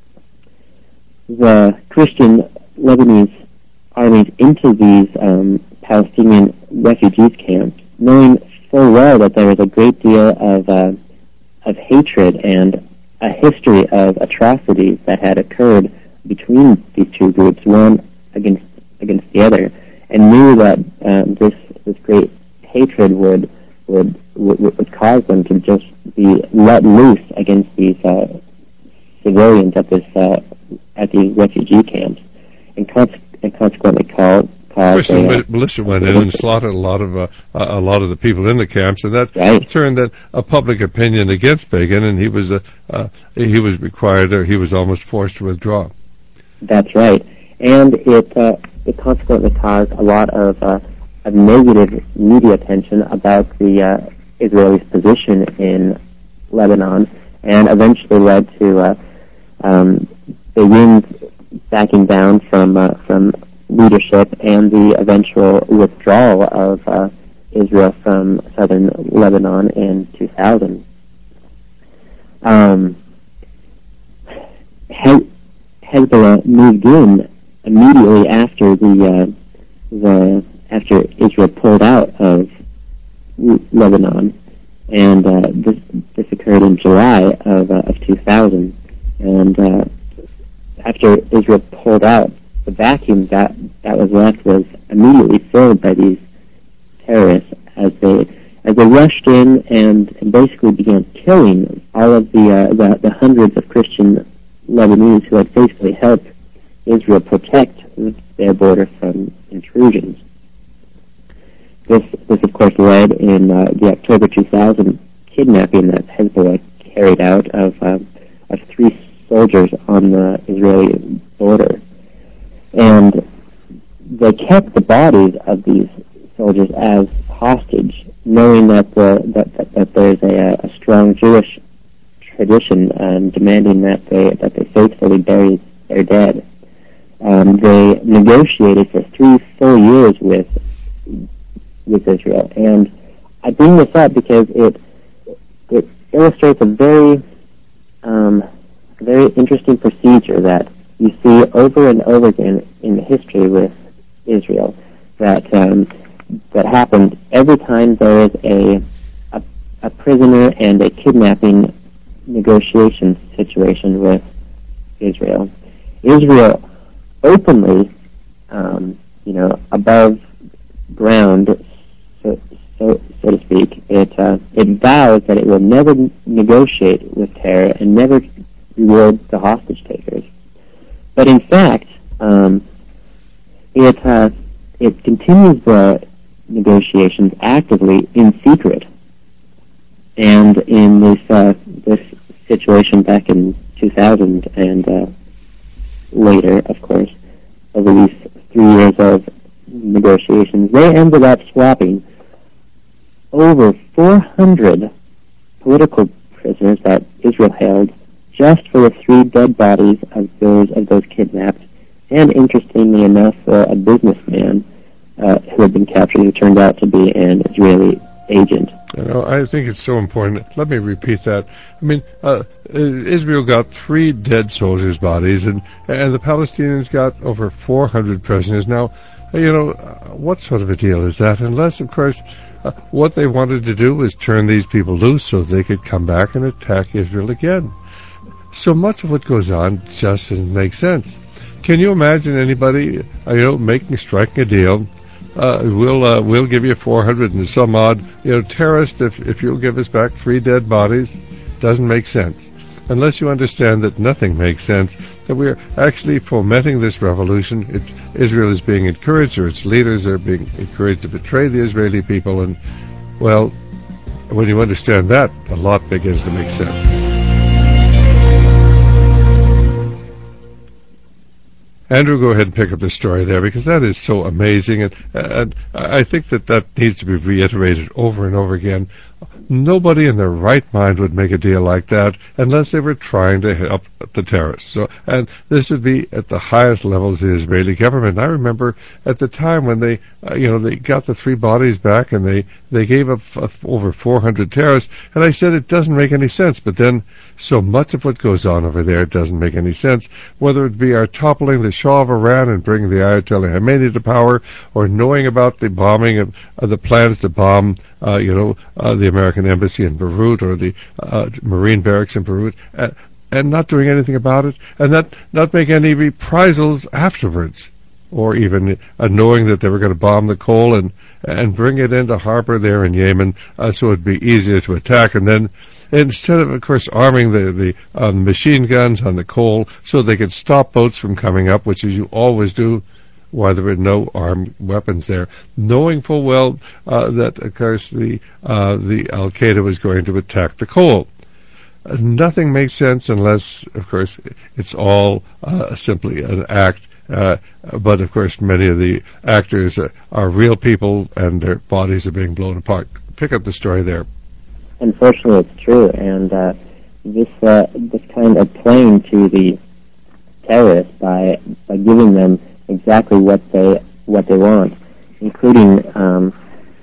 the Christian Lebanese armies into these um, Palestinian refugees camps, knowing full well that there was a great deal of uh, of hatred and a history of atrocities that had occurred between these two groups, one against against the other, and knew that um, this this great hatred would would would, would cause them to just be let loose against these uh, civilians at this uh, at these refugee camps, and, cons- and consequently called. Of course, the militia went in and slaughtered a lot of uh, a lot of the people in the camps, and that right. turned that a public opinion against Begin, and he was uh, uh, he was required, or he was almost forced to withdraw. That's right, and it uh, it consequently caused a lot of uh, of negative media attention about the uh, Israelis' position in Lebanon, and eventually led to uh, um, Begin's backing down from uh, from. leadership and the eventual withdrawal of uh, Israel from southern Lebanon in two thousand. Um, Hezbollah moved in immediately after the uh, the after Israel pulled out of Lebanon, and uh, this this occurred in July of uh, of two thousand, and uh, after Israel pulled out. The vacuum that, that was left was immediately filled by these terrorists as they as they rushed in and, and basically began killing all of the, uh, the the hundreds of Christian Lebanese who had faithfully helped Israel protect their border from intrusions. This this of course led in uh, the October two thousand kidnapping that Hezbollah carried out of uh, of three soldiers on the Israeli border. And they kept the bodies of these soldiers as hostage, knowing that the, that, that, that there's a, a strong Jewish tradition um, demanding that they that they faithfully bury their dead. Um, they negotiated for three full years with with Israel, and I bring this up because it it illustrates a very um, a very interesting procedure that you see over and over again in the history with Israel, that um, that happens every time there is a, a a prisoner and a kidnapping negotiation situation with Israel. Israel openly, um, you know, above ground, so so, so to speak, it uh, it vows that it will never negotiate with terror and never reward the hostage takers. But in fact, um, it uh, it continues the negotiations actively in secret. And in this uh, this situation back in two thousand and uh, later, of course, over these three years of negotiations, they ended up swapping over four hundred political prisoners that Israel held, just for the three dead bodies of those of those kidnapped, and interestingly enough, uh, a businessman uh, who had been captured who turned out to be an Israeli agent. You know, I think it's so important. Let me repeat that. I mean, uh, Israel got three dead soldiers' bodies, and and the Palestinians got over four hundred prisoners. Now, you know, what sort of a deal is that? Unless, of course, uh, what they wanted to do was turn these people loose so they could come back and attack Israel again. So much of what goes on just doesn't make sense. Can you imagine anybody, uh, you know, making striking a deal? Uh, we'll uh, we'll give you four hundred and some odd, you know, terrorists if if you'll give us back three dead bodies. Doesn't make sense unless you understand that nothing makes sense. That we're actually fomenting this revolution. It, Israel is being encouraged, or its leaders are being encouraged to betray the Israeli people. And well, when you understand that, a lot begins to make sense. Andrew, go ahead and pick up the story there, because that is so amazing, and, and I think that that needs to be reiterated over and over again. Nobody in their right mind would make a deal like that unless they were trying to help the terrorists. So, and this would be at the highest levels of the Israeli government. I remember at the time when they, uh, you know, they got the three bodies back and they, they gave up f- over four hundred terrorists, and I said it doesn't make any sense. But then so much of what goes on over there doesn't make any sense, whether it be our toppling the Shah of Iran and bringing the Ayatollah Khamenei to power, or knowing about the bombing of uh, the plans to bomb, uh, you know, uh, the American embassy in Beirut, or the uh, Marine barracks in Beirut, uh, and not doing anything about it, and not, not make any reprisals afterwards, or even uh, knowing that they were going to bomb the coal and and bring it into harbor there in Yemen, uh, so it'd be easier to attack, and then instead of, of course, arming the, the um, machine guns on the coal so they could stop boats from coming up, which is you always do, why there were no armed weapons there, knowing full well uh, that, of course, the uh, the Al-Qaeda was going to attack the coal. Uh, nothing makes sense unless, of course, it's all uh, simply an act. Uh, but, of course, many of the actors uh, are real people, and their bodies are being blown apart. Pick up the story there. Unfortunately, it's true, and uh, this uh, this kind of playing to the terrorists by by giving them exactly what they what they want, including um,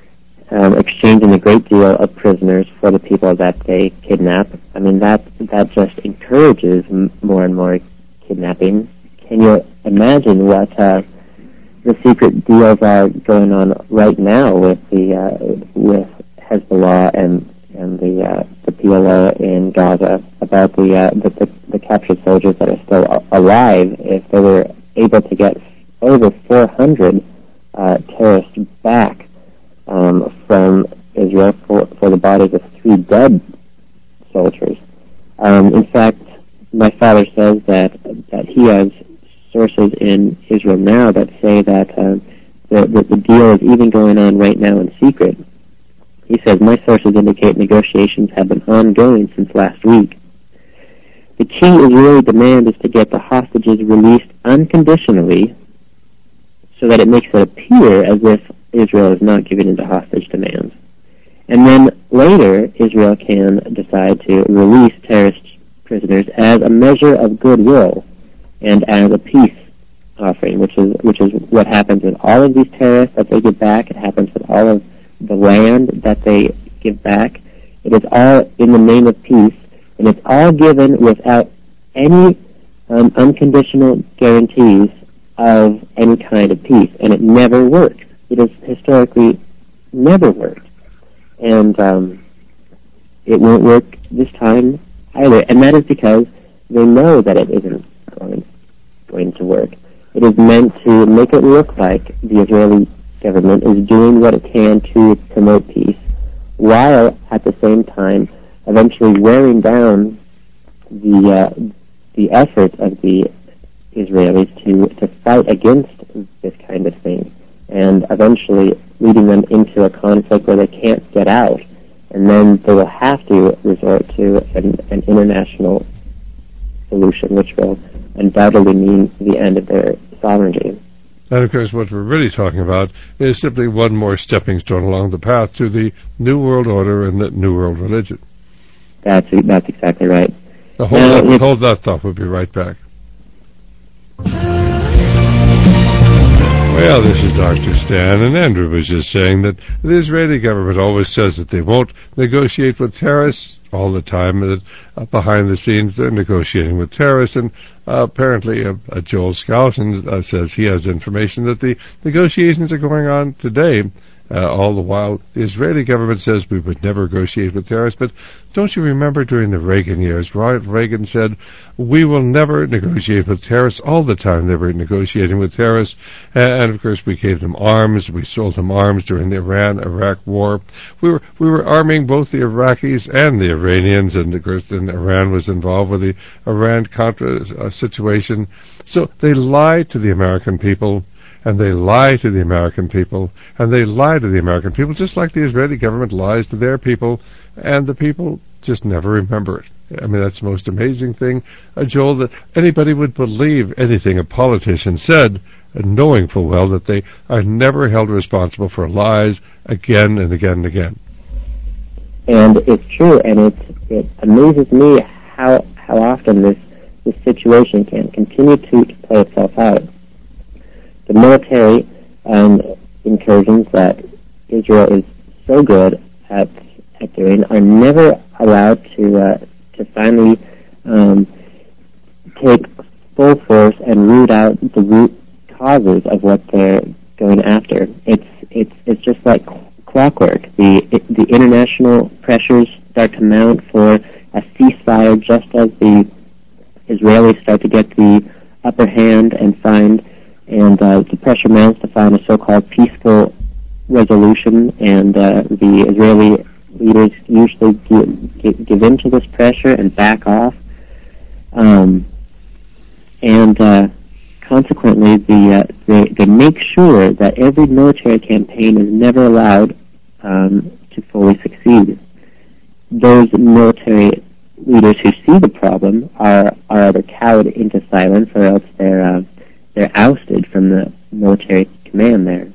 um, exchanging a great deal of prisoners for the people that they kidnap. I mean, that that just encourages m- more and more kidnapping. Can you imagine what uh, the secret deals are going on right now with the uh, with Hezbollah and and the uh, the P L O in Gaza about the, uh, the, the the captured soldiers that are still a- alive? If they were able to get over four hundred uh, terrorists back um, from Israel for, for the bodies of three dead soldiers. Um, in fact, my father says that that he has sources in Israel now that say that uh, the, the the deal is even going on right now in secret. He says, my sources indicate negotiations have been ongoing since last week. The key Israeli demand is to get the hostages released unconditionally, so that it makes it appear as if Israel is not giving in to hostage demands. And then later, Israel can decide to release terrorist prisoners as a measure of goodwill and as a peace offering, which is which is what happens with all of these terrorists that they get back. It happens with all of the land that they give back. It is all in the name of peace, and it's all given without any um, unconditional guarantees of any kind of peace, and it never works. It has historically never worked, and um, it won't work this time either, and that is because they know that it isn't going, going to work. It is meant to make it look like the Israeli government is doing what it can to promote peace, while at the same time eventually wearing down the uh, the efforts of the Israelis to, to fight against this kind of thing, and eventually leading them into a conflict where they can't get out, and then they will have to resort to an, an international solution, which will undoubtedly mean the end of their sovereignty. And, of course, what we're really talking about is simply one more stepping stone along the path to the New World Order and the New World Religion. That's that's exactly right. Now, hold, now, that, hold that thought. We'll be right back. Well, this is Doctor Stan, and Andrew was just saying that the Israeli government always says that they won't negotiate with terrorists all the time. That uh, behind the scenes, they're negotiating with terrorists, and uh, apparently uh, uh, Joel Skousen uh, says he has information that the negotiations are going on today. Uh, all the while, the Israeli government says we would never negotiate with terrorists. But don't you remember during the Reagan years, Ronald Reagan said, we will never negotiate with terrorists. All the time they were negotiating with terrorists. And, and of course, we gave them arms. We sold them arms during the Iran-Iraq war. We were we were arming both the Iraqis and the Iranians. And, of course, then Iran was involved with the Iran-Contra uh, situation. So they lied to the American people. And they lie to the American people, and they lie to the American people, just like the Israeli government lies to their people, and the people just never remember it. I mean, that's the most amazing thing, uh, Joel, that anybody would believe anything a politician said, uh, knowing full well that they are never held responsible for lies again and again and again. And it's true, and it it amazes me how how often this this situation can continue to, to play itself out. The military um, incursions that Israel is so good at at doing are never allowed to uh, to finally um, take full force and root out the root causes of what they're going after. It's it's it's just like clockwork. The it, the international pressures start to mount for a ceasefire, just as the Israelis start to get the upper hand and find, and uh, the pressure mounts to find a so-called peaceful resolution, and uh, the Israeli leaders usually give, give, give in to this pressure and back off. Um, and uh, consequently, the, uh, they, they make sure that every military campaign is never allowed um, to fully succeed. Those military leaders who see the problem are, are either cowed into silence, or else they're uh, they're ousted from the military command there.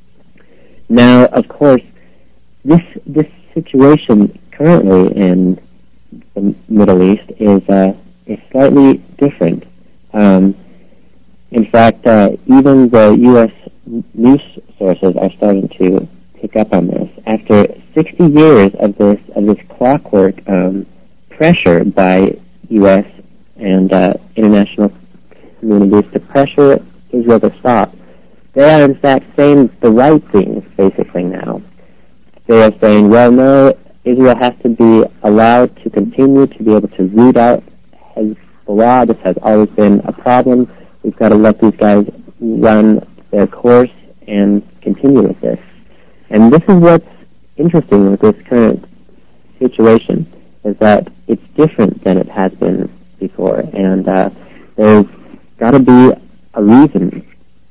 Now, of course, this this situation currently in the Middle East is uh, is slightly different. Um, in fact, uh, even the U S news sources are starting to pick up on this. After sixty years of this of this clockwork um, pressure by U S and uh, international communities to pressure Israel to stop, they are in fact saying the right things basically now. They are saying, well, no, Israel has to be allowed to continue to be able to root out Hezbollah. This has always been a problem. We've got to let these guys run their course and continue with this. And this is what's interesting with this current situation, is that it's different than it has been before. And uh, there's got to be a reason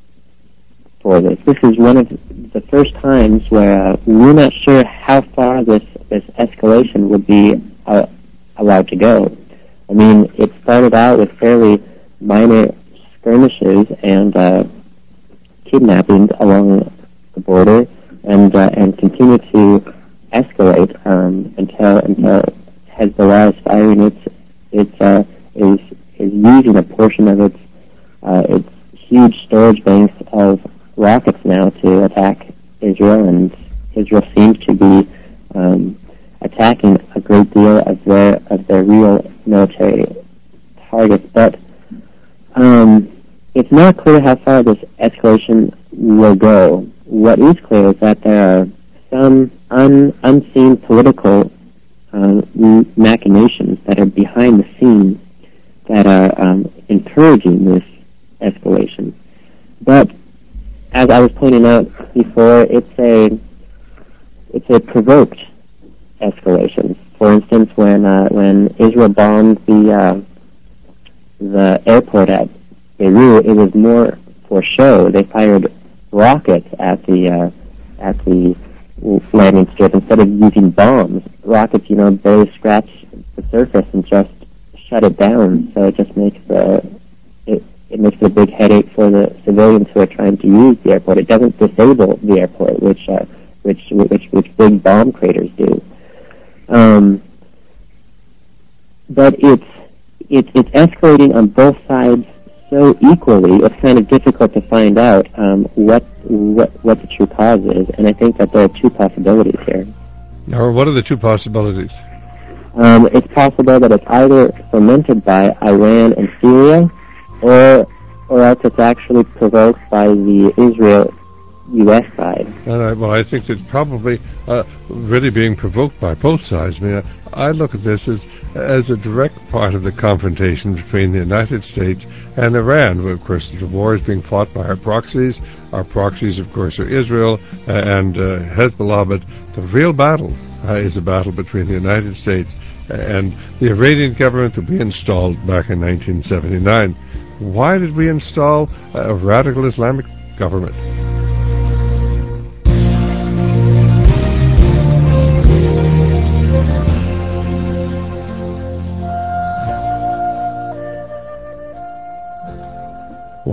for this. This is one of the first times where uh, we're not sure how far this, this escalation would be uh, allowed to go. I mean, it started out with fairly minor skirmishes and uh, kidnappings along the border, and uh, and continue to escalate um, until until Hezbollah is firing its its uh, is is using a portion of its uh, its huge storage banks of rockets now to attack Israel, and Israel seems to be um, attacking a great deal of their of their real military targets. But um, it's not clear how far this escalation will go. What is clear is that there are some un, unseen political uh, machinations that are behind the scenes that are um, encouraging this escalation. But as I was pointing out before, it's a it's a provoked escalation. For instance, when uh, when Israel bombed the uh, the airport at Beirut, it was more for show. They fired rockets at the uh, at the landing strip instead of using bombs. Rockets, you know, barely scratch the surface and just shut it down. So it just makes the it, it makes it a big headache for the civilians who are trying to use the airport. It doesn't disable the airport, which uh, which which which big bomb craters do. Um, but it's it's it's escalating on both sides so equally. It's kind of difficult to find out um, what what what the true cause is, and I think that there are two possibilities here. Or what are the two possibilities? Um, it's possible that it's either fomented by Iran and Syria, or or else it's actually provoked by the Israel U S side. Uh, well, I think it's probably uh, really being provoked by both sides. I mean, I, I look at this as as a direct part of the confrontation between the United States and Iran. Of course, the war is being fought by our proxies. Our proxies, of course, are Israel uh, and uh, Hezbollah, but the real battle uh, is a battle between the United States and the Iranian government that we installed back in nineteen seventy-nine. Why did we install a radical Islamic government?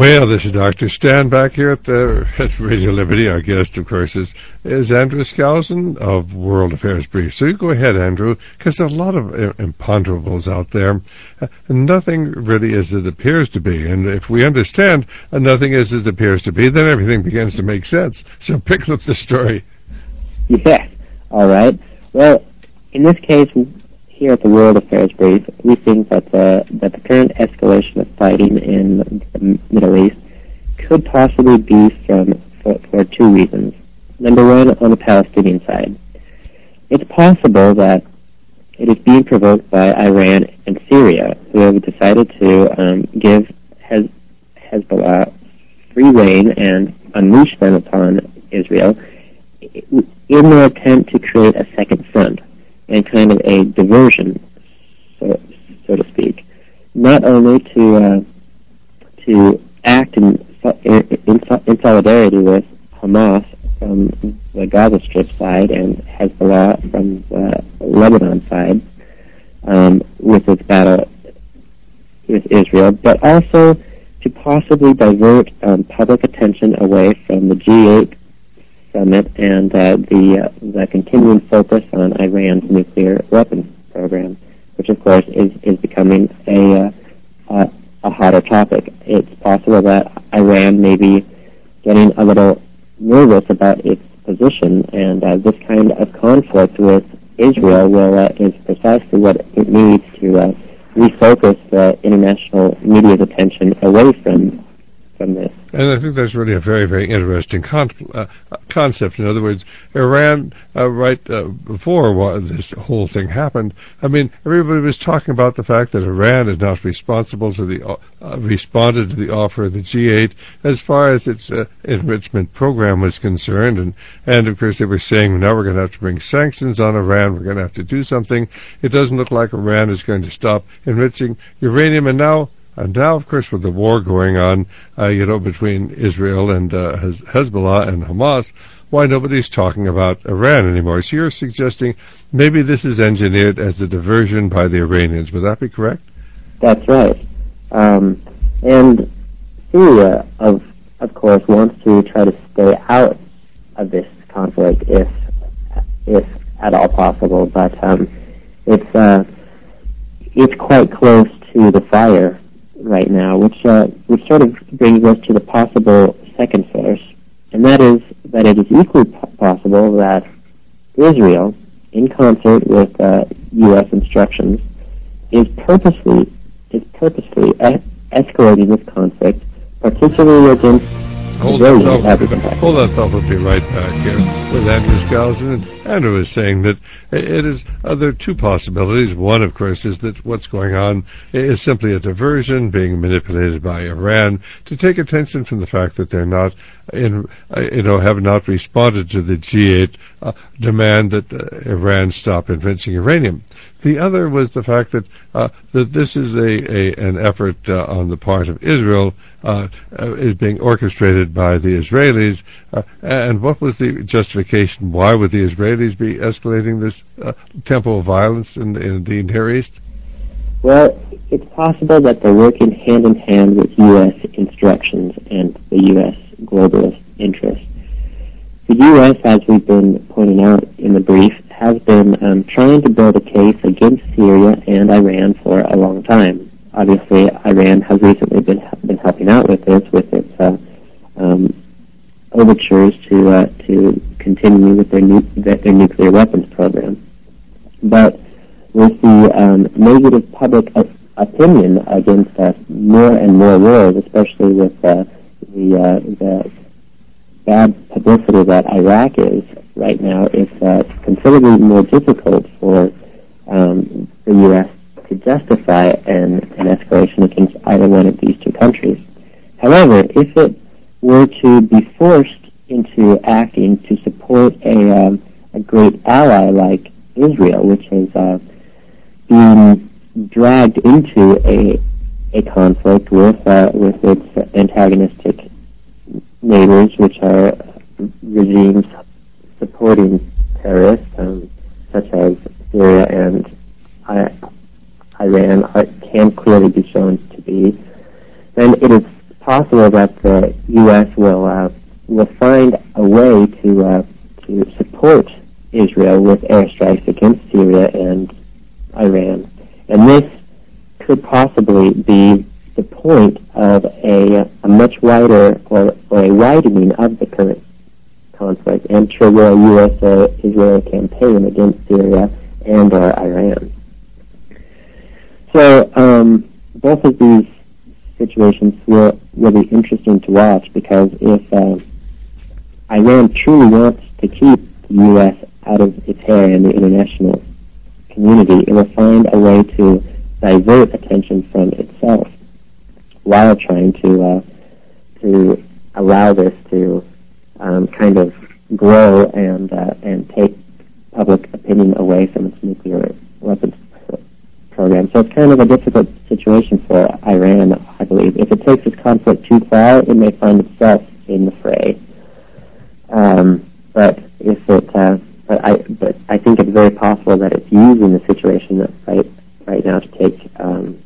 Well, this is Doctor Stan back here at the at Radio Liberty. Our guest, of course, is, is Andrew Skousen of World Affairs Brief. So you go ahead, Andrew, because there are a lot of uh, imponderables out there. Uh, nothing really is as it appears to be. And if we understand uh, nothing is as it appears to be, then everything begins to make sense. So pick up the story. Yes. All right. Well, in this case, here at the World Affairs Brief, we think that the, that the current escalation of fighting in the Middle East could possibly be from for, for two reasons. Number one, on the Palestinian side. It's possible that it is being provoked by Iran and Syria, who have decided to um, give Hez, Hezbollah free rein and unleash them upon Israel in their attempt to create a second front and kind of a diversion, so, so to speak, not only to uh, to act in, in, in solidarity with Hamas from the Gaza Strip side and Hezbollah from the Lebanon side um, with its battle with Israel, but also to possibly divert um, public attention away from the G eight summit and uh, the uh, the continuing focus on Iran's nuclear weapons program, which of course is, is becoming a uh, uh, a hotter topic. It's possible that Iran may be getting a little nervous about its position, and uh, this kind of conflict with Israel will uh, is precisely what it needs to uh, refocus the international media's attention away from from this. And I think that's really a very, very interesting con- uh, concept. In other words, Iran, uh, right uh, before this whole thing happened, I mean, everybody was talking about the fact that Iran is not responsible to the uh, responded to the offer of the G eight as far as its uh, enrichment program was concerned, and and of course they were saying now we're going to have to bring sanctions on Iran. We're going to have to do something. It doesn't look like Iran is going to stop enriching uranium, and now. And now, of course, with the war going on, uh, you know, between Israel and uh, Hezbollah and Hamas, why nobody's talking about Iran anymore? So you're suggesting maybe this is engineered as a diversion by the Iranians. Would that be correct? That's right. Um, and Syria, of of course, wants to try to stay out of this conflict if if at all possible. But um, it's uh, it's quite close to the fire right now, which uh, which sort of brings us to the possible second source, and that is that it is equally po- possible that Israel, in concert with uh, U S instructions, is purposely is purposely e- escalating this conflict, particularly against Hold that thought. Hold that thought. We'll be right back here with Andrew Skousen. And Andrew is saying that it is uh, there are two possibilities. One, of course, is that what's going on is simply a diversion being manipulated by Iran to take attention from the fact that they're not, in, uh, you know, have not responded to the G eight uh, demand that uh, Iran stop enriching uranium. The other was the fact that uh, that this is a, a an effort uh, on the part of Israel uh, uh, is being orchestrated by the Israelis. Uh, and what was the justification? Why would the Israelis be escalating this uh, tempo of violence in, in the Near East? Well, it's possible that they're working hand in hand with U S instructions and the U S globalist interests. The U S, as we've been pointing out in the brief, has been um, trying to build a case against Syria and Iran for a long time. Obviously, Iran has recently been been helping out with this, with its uh, um, overtures to uh, to continue with their, nu- their nuclear weapons program. But with the um, negative public op- opinion against uh, more and more wars, especially with uh, the uh, the bad publicity that Iraq is right now, it's uh, considerably more difficult for um, the U S to justify an, an escalation against either one of these two countries. However, if it were to be forced into acting to support a, um, a great ally like Israel, which has uh, been dragged into a a conflict with uh, with its antagonistic neighbors, which are regimes supporting terrorists, um, such as Syria and I, Iran, are, can clearly be shown to be, then it is possible that the U S will uh, will find a way to uh, to support Israel with airstrikes against Syria and Iran, and this could possibly be the point of a, a much wider or, or a widening of the current conflict and trigger a U S uh, Israeli campaign against Syria and or Iran. So um, both of these situations will, will be interesting to watch, because if uh, Iran truly wants to keep the U S out of its hair in the international community, it will find a way to divert attention from itself while trying to uh, to allow this to um, kind of grow and uh, and take public opinion away from its nuclear weapons program. So it's kind of a difficult situation for Iran, I believe. If it takes this conflict too far, it may find itself in the fray. Um, but if it, uh, but I, but I think it's very possible that it's using the situation right right now to take um,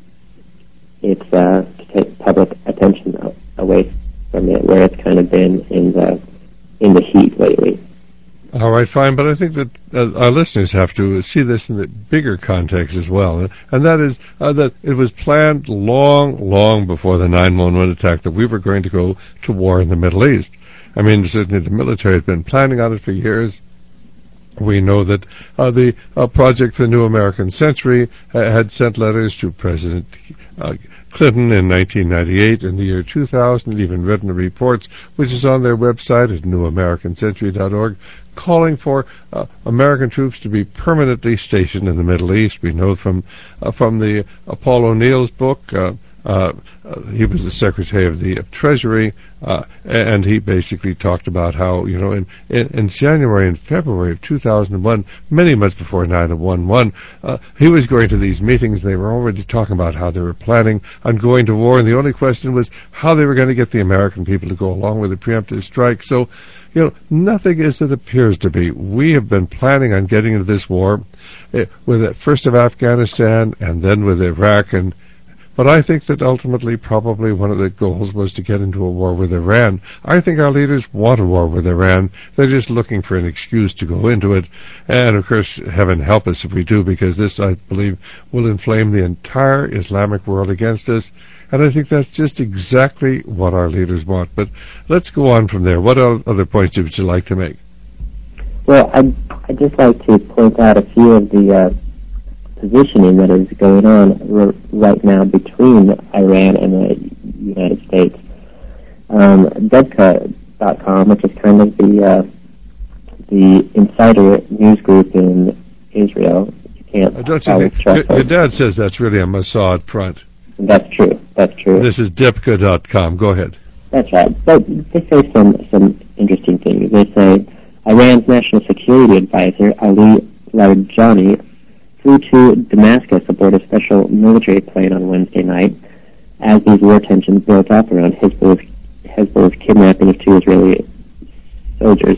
it's uh, to take public attention away from it, where it's kind of been in the in the heat lately. All right, fine, but I think that uh, our listeners have to see this in the bigger context as well, and that is uh, that it was planned long, long before the nine one one attack that we were going to go to war in the Middle East. I mean, certainly the military has been planning on it for years. We know that uh, the uh, Project for the New American Century uh, had sent letters to President uh, Clinton in nineteen ninety-eight, in the year two thousand, even written reports, which is on their website at new american century dot org, calling for uh, American troops to be permanently stationed in the Middle East. We know from uh, from the uh, Paul O'Neill's book, uh, uh, uh, he was the Secretary of the Treasury, uh, and he basically talked about how, you know, in, in, in January and February of two thousand one, many months before nine one one, uh, he was going to these meetings. They were already talking about how they were planning on going to war, and the only question was how they were going to get the American people to go along with the preemptive strike. So, you know, nothing as it appears to be. We have been planning on getting into this war uh, with uh, first of Afghanistan and then with Iraq, and but I think that ultimately probably one of the goals was to get into a war with Iran. I think our leaders want a war with Iran. They're just looking for an excuse to go into it. And, of course, heaven help us if we do, because this, I believe, will inflame the entire Islamic world against us. And I think that's just exactly what our leaders want. But let's go on from there. What other points would you like to make? Well, I'd, I'd just like to point out a few of the uh, positioning that is going on r- right now between Iran and the United States. Um, Debka dot com, which is kind of the uh, the insider news group in Israel. You can't uh, don't you think, your, your dad says that's really a Mossad front. That's true. That's true. This is Debka dot com. Go ahead. That's right. But they say some some interesting things. They say Iran's national security advisor Ali Larijani flew to Damascus aboard a special military plane on Wednesday night as these war tensions built up around Hezbollah's, Hezbollah's kidnapping of two Israeli soldiers.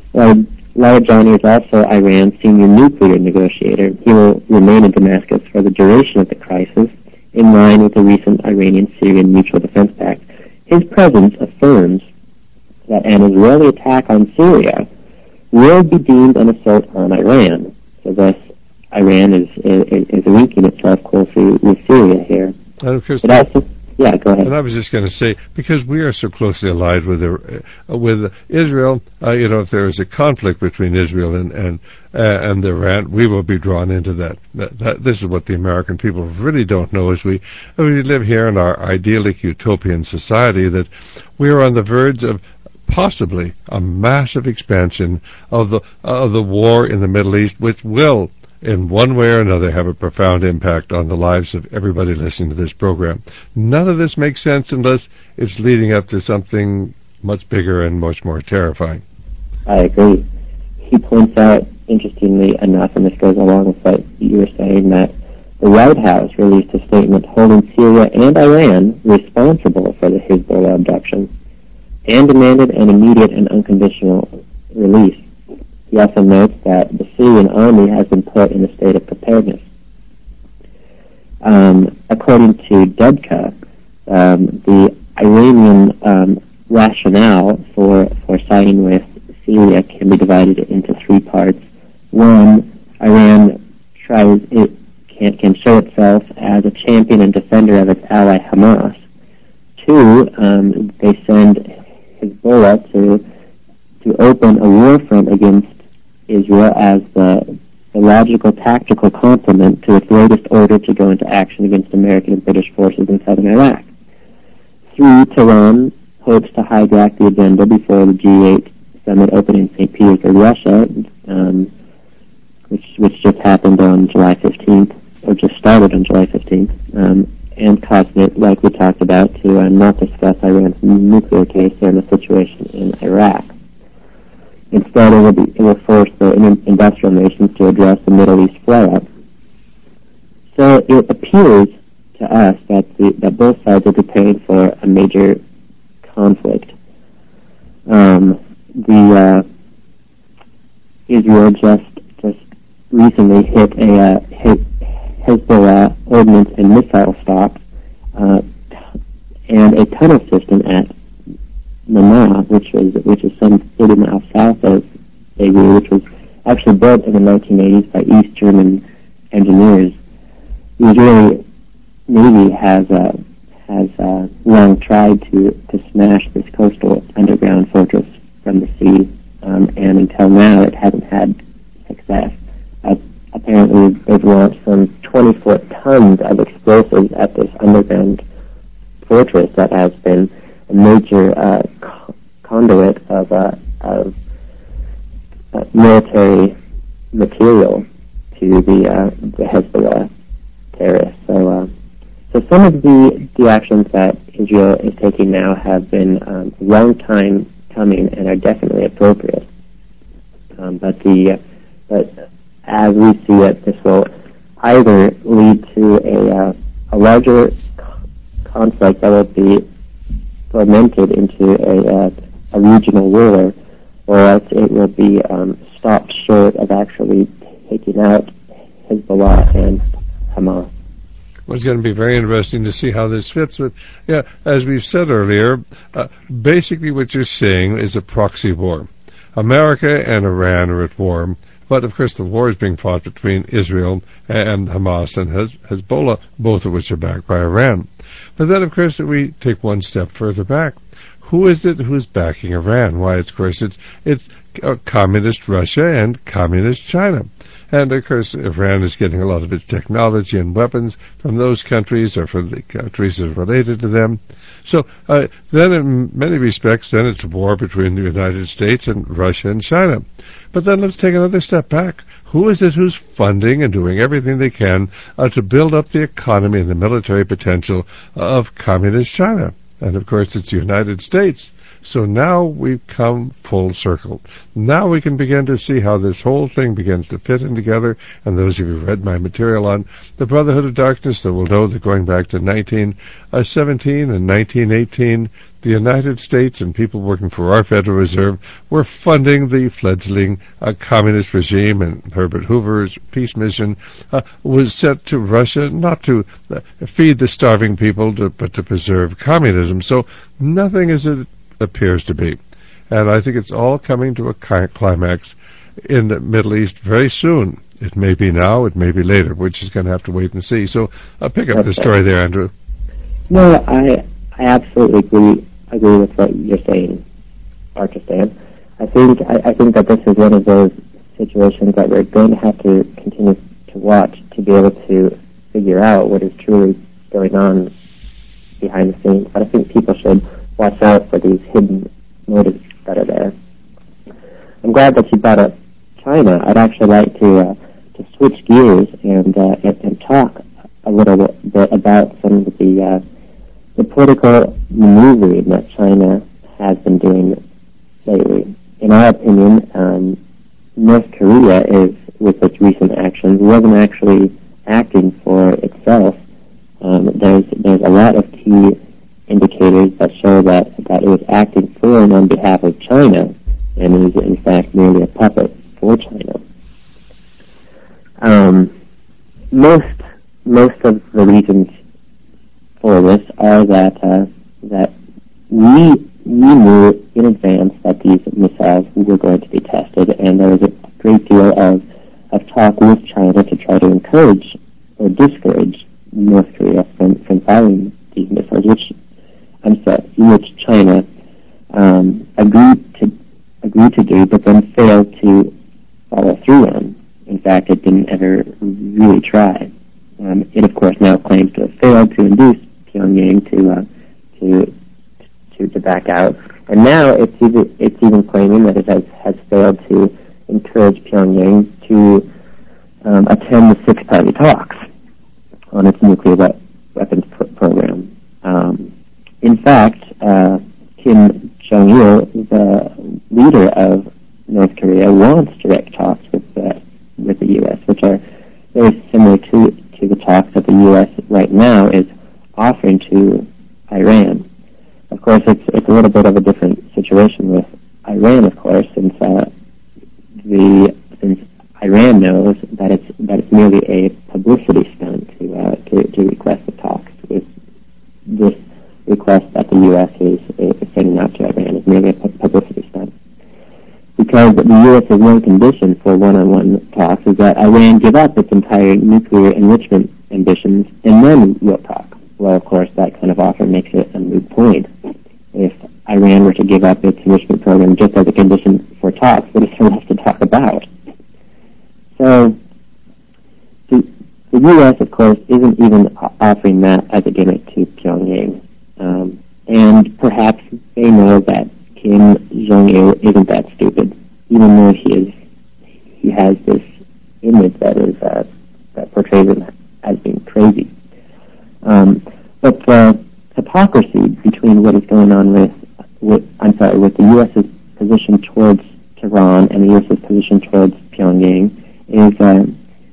Larijani is also Iran's senior nuclear negotiator. He will remain in Damascus for the duration of the crisis, in line with the recent Iranian-Syrian Mutual Defense Pact. His presence affirms that an Israeli attack on Syria will be deemed an assault on Iran. So thus, Iran is, is is linking itself closely with Syria here. And of course, but also, yeah, go ahead. And I was just going to say, because we are so closely allied with uh, with Israel, uh, you know, if there is a conflict between Israel and and uh, and Iran, we will be drawn into that. That, that. This is what the American people really don't know: is we we live here in our idyllic utopian society, that we are on the verge of possibly a massive expansion of the of the war in the Middle East, which will, in one way or another, have a profound impact on the lives of everybody listening to this program. None of this makes sense unless it's leading up to something much bigger and much more terrifying. I agree. He points out, interestingly enough, and this goes along with what you were saying, that the White House released a statement holding Syria and Iran responsible for the Hezbollah abduction and demanded an immediate and unconditional release. He also notes that the Syrian army has been put in a state of preparedness. Um, according to Debka, um, the Iranian um, rationale for, for siding with Syria can be divided into three parts. One, Iran tries it can, can show itself as a champion and defender of its ally Hamas. Two, um, they send Hezbollah to to open a war front against Israel as the, the logical tactical complement to its latest order to go into action against American and British forces in southern Iraq. Three, Tehran hopes to hijack the agenda before the G eight summit opening in Saint Petersburg, Russia, um, which which just happened on July fifteenth, or just started on July fifteenth, um, and causing it, like we talked about, to uh, not discuss Iran's nuclear case and the situation in Iraq. Instead, it will, be, it will force the industrial nations to address the Middle East flare-up. So it appears to us that, the, that both sides are preparing for a major conflict. Um, the uh, Israel just just recently hit a uh, hit Hezbollah ordnance and missile stop uh, and a tunnel system at Manah, which was which is some thirty miles south of Beirut, which was actually built in the nineteen eighties by East German engineers. The Israeli Navy has uh, has uh, long tried to, to smash this coastal underground fortress from the sea, um, and until now it hasn't had success. Uh, apparently, they've launched some twenty-four tons of explosives at this underground fortress that has been a major uh, co- conduit of, uh, of uh, military material to the, uh, the Hezbollah terrorists. So, uh, so some of the, the actions that Israel is taking now have been um, a long time coming and are definitely appropriate. Um, but the but as we see it, this will either lead to a uh, a larger conflict that will be fermented into a, uh, a regional war, or else it will be um, stopped short of actually taking out Hezbollah and Hamas. Well, it's going to be very interesting to see how this fits. But yeah, as we've said earlier, uh, basically what you're saying is a proxy war. America and Iran are at war. But, of course, the war is being fought between Israel and Hamas and Hez- Hezbollah, both of which are backed by Iran. But then, of course, we take one step further back. Who is it who's backing Iran? Why, of course, it's it's uh, communist Russia and communist China. And, of course, Iran is getting a lot of its technology and weapons from those countries or from the countries that are related to them. So uh, then in many respects, then it's a war between the United States and Russia and China. But then let's take another step back. Who is it who's funding and doing everything they can uh, to build up the economy and the military potential of communist China? And, of course, it's the United States. So now we've come full circle. Now we can begin to see how this whole thing begins to fit in together. And those of you who read my material on the Brotherhood of Darkness, that will know that going back to nineteen seventeen and nineteen eighteen, the United States and people working for our Federal Reserve were funding the fledgling uh, communist regime, and Herbert Hoover's peace mission uh, was set to Russia not to uh, feed the starving people, to, but to preserve communism. So nothing as it appears to be. And I think it's all coming to a climax in the Middle East very soon. It may be now, it may be later, which is going to have to wait and see. So I'll pick up That's the story there, Andrew. No, I I absolutely agree agree with what you're saying, Archer Stan. I think I, I think that this is one of those situations that we're going to have to continue to watch to be able to figure out what is truly going on behind the scenes. But I think people should watch out for these hidden motives that are there. I'm glad that you brought up China. I'd actually like to uh, to switch gears and, uh, and and talk a little bit about some of the uh, the political maneuvering that China has been doing lately. In our opinion, um, North Korea is, with its recent actions, wasn't actually acting for itself. Um, there's there's a lot of key indicators that show that, that it was acting for and on behalf of China, and it was in fact merely a puppet for China. Um, most most of the reasons for this are that uh, that we we knew in advance that these missiles were going to be tested, and there was a great deal of, of talk with China to try to encourage or discourage North Korea from, from firing these missiles, which I'm sorry, which China um, agreed to agreed to do, but then failed to follow through on. In fact, it didn't ever really try. Um, it, of course, now claims to have failed to induce Pyongyang to uh, to to to back out, and now it's even it's even claiming that it has, has failed to encourage Pyongyang to um, attend the six-party talks on its nuclear we- weapons pr- program. Um, in fact, uh, Kim Jong-il, the leader of North Korea, wants direct talks with the with the U S, which are very similar to to the talks that the U S right now is offering to Iran. Of course, it's it's a little bit of a different situation with Iran, of course, since uh, the since Iran knows that it's that it's merely a publicity stunt to uh, to, to request the talks. With this request that the U S is, is sending out to Iran is merely a pu- publicity stunt. Because the U S's one condition for one-on-one talks is that Iran give up its entire nuclear enrichment ambitions and then we'll talk. Well, of course, that kind of offer makes it a moot point. If Iran were to give up its enrichment program just as a condition for talks, what is there left to talk about? So, the, the U S, of course, isn't even offering that as a gimmick to Pyongyang. Um, and perhaps they know that Kim Jong-il isn't that stupid, even though he is, he has this image that is uh, that portrays him as being crazy. Um, but the hypocrisy between what is going on with, with I'm sorry, with the U S's position towards Tehran and the U S's position towards Pyongyang is uh,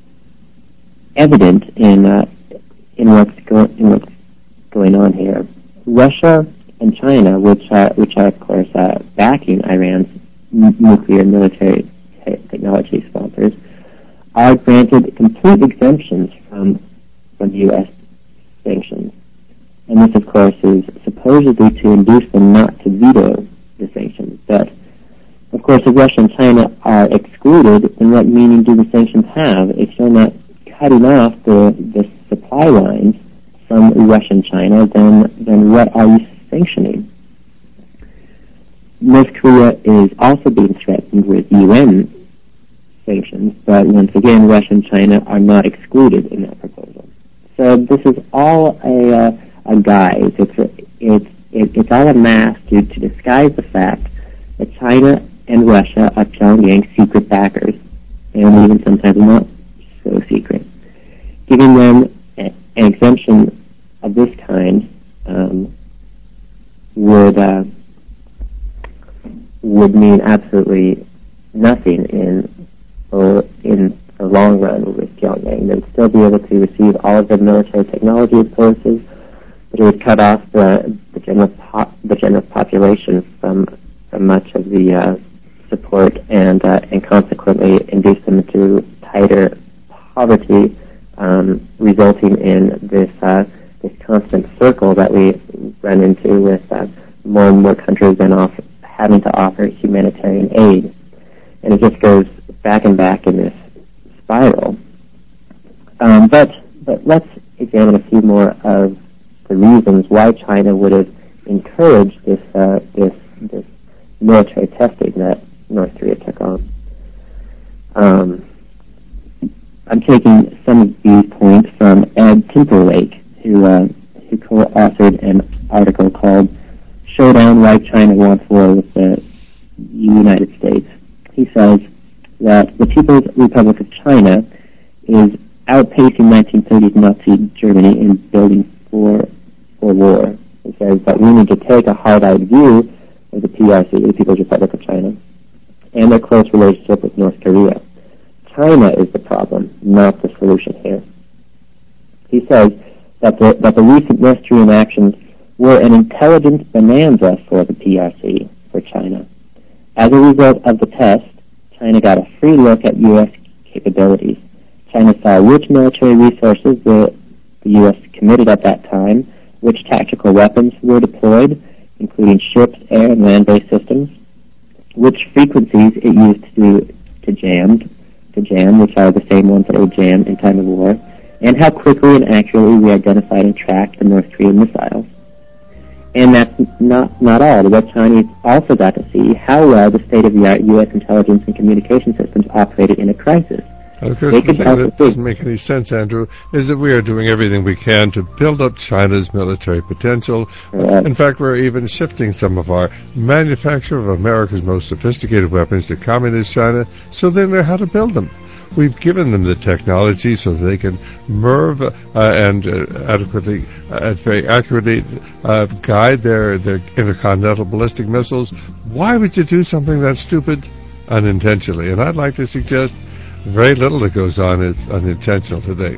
evident in uh, in what's going in what's going on here. Russia and China, which are, which are of course uh, backing Iran's n- nuclear military te- technology sponsors, are granted complete exemptions from from U S sanctions. And this, of course, is supposedly to induce them not to veto the sanctions. But, of course, if Russia and China are excluded, then what meaning do the sanctions have if you're not cutting off the, the supply lines from Russia and China? Then, then what are you sanctioning? North Korea is also being threatened with U N sanctions, but once again, Russia and China are not excluded in that proposal. So this is all a, uh, a guise. It's a, it's it, it's all a mask to, to disguise the fact that China and Russia are Pyongyang's secret backers, and even sometimes not so secret. Giving them a, an exemption of this kind um, would uh, would mean absolutely nothing in or in the long run with Pyongyang. They'd still be able to receive all of their military technology courses, but it would cut off the, the general po- the general population from from much of the uh, support, and uh, and consequently induce them into tighter poverty, um, resulting in this uh, this constant circle that we run into with uh, more and more countries then off having to offer humanitarian aid, and it just goes back and back in this spiral. Um, but but let's examine a few more of the reasons why China would have encouraged this uh, this this military testing that North Korea took on. Um, I'm taking some of these points from Ed Timberlake, who uh, who co-authored an article called "Showdown: Why China Wants War with the United States." He says that the People's Republic of China is outpacing nineteen thirties Nazi Germany in building for for war. He says that we need to take a hard-eyed view of the P R C, the People's Republic of China, and their close relationship with North Korea. China is the problem, not the solution here. He says that the, that the recent North Korean actions were an intelligence bonanza for the P R C, for China. As a result of the test, China got a free look at U S capabilities. China saw which military resources the, the U S committed at that time, which tactical weapons were deployed, including ships, air, and land-based systems, which frequencies it used to to jam, to jam, which are the same ones that it would jam in time of war, and how quickly and accurately we identified and tracked the North Korean missiles. And that's not not all. The West Chinese also got to see how well the state-of-the-art U S intelligence and communication systems operated in a crisis. Of course, the thing that doesn't make any sense, Andrew, is that we are doing everything we can to build up China's military potential. Right. In fact, we're even shifting some of our manufacture of America's most sophisticated weapons to Communist China so they know how to build them. We've given them the technology so they can merve uh, and uh, adequately, uh, very accurately uh, guide their, their intercontinental ballistic missiles. Why would you do something that stupid unintentionally? And I'd like to suggest very little that goes on is unintentional today.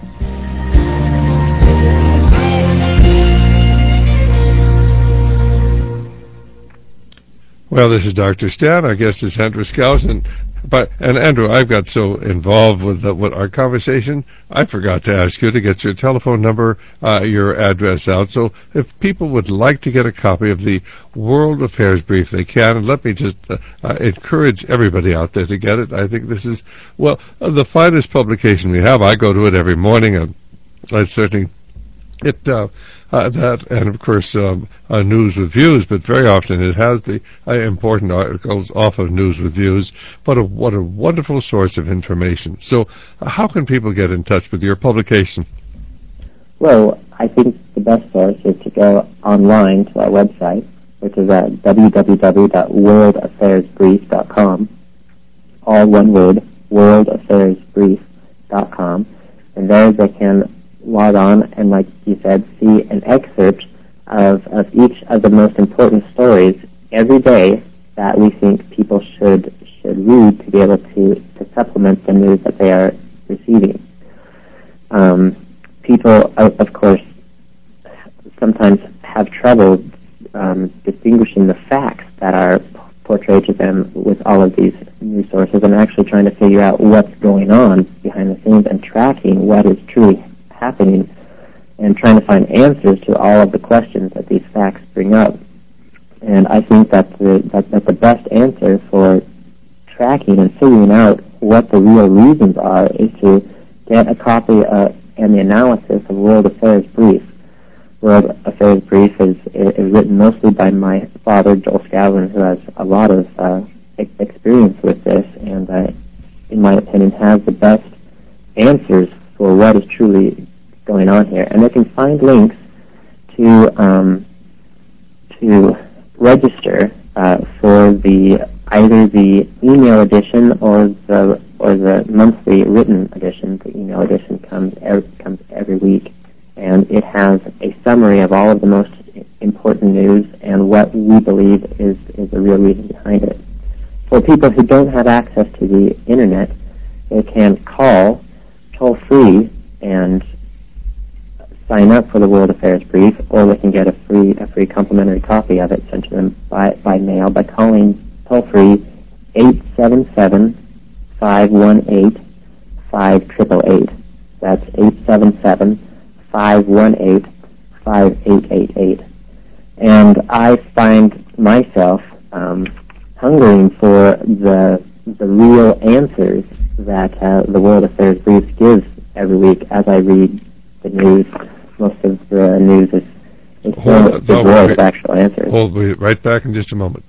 Well, this is Doctor Stan. Our guest is Andrew Skousen. But and Andrew, I've got so involved with, the, with our conversation, I forgot to ask you to get your telephone number, uh, your address out. So if people would like to get a copy of the World Affairs Brief, they can. And let me just uh, uh, encourage everybody out there to get it. I think this is, well, uh, the finest publication we have. I go to it every morning. And I certainly it uh, uh, that, and of course um, uh, News with Views, but very often it has the uh, important articles off of News with Views. But a, what a wonderful source of information. So uh, how can people get in touch with your publication? Well, I think the best source is to go online to our website, which is at w w w dot world affairs brief dot com, all one word, world affairs brief dot com, and there they can log on and, like you said, see an excerpt of, of each of the most important stories every day that we think people should should read to be able to, to supplement the news that they are receiving. Um, people, of, of course, sometimes have trouble um, distinguishing the facts that are portrayed to them with all of these news sources and actually trying to figure out what's going on behind the scenes and tracking what is truly happening and trying to find answers to all of the questions that these facts bring up. And I think that the, that, that the best answer for tracking and figuring out what the real reasons are is to get a copy uh, and the analysis of World Affairs Brief. World Affairs Brief is, is written mostly by my father, Joel Skousen, who has a lot of uh, experience with this and, uh, in my opinion, has the best answers for what is truly going on here. And they can find links to um, to register uh, for the either the email edition or the or the monthly written edition. The email edition comes every, comes every week, and it has a summary of all of the most important news and what we believe is is the real reason behind it. For people who don't have access to the internet, they can call toll free and sign up for the World Affairs Brief, or they can get a free a free complimentary copy of it sent to them by, by mail by calling toll free eight seven seven, five one eight, five eight eight eight. That's eight seven seven, five one eight, five eight eight eight. And I find myself um, hungering for the the real answers that uh, the World Affairs Brief gives every week as I read the news. Most of the news is, is Hold, devoid of actual answers. We'll be right back in just a moment.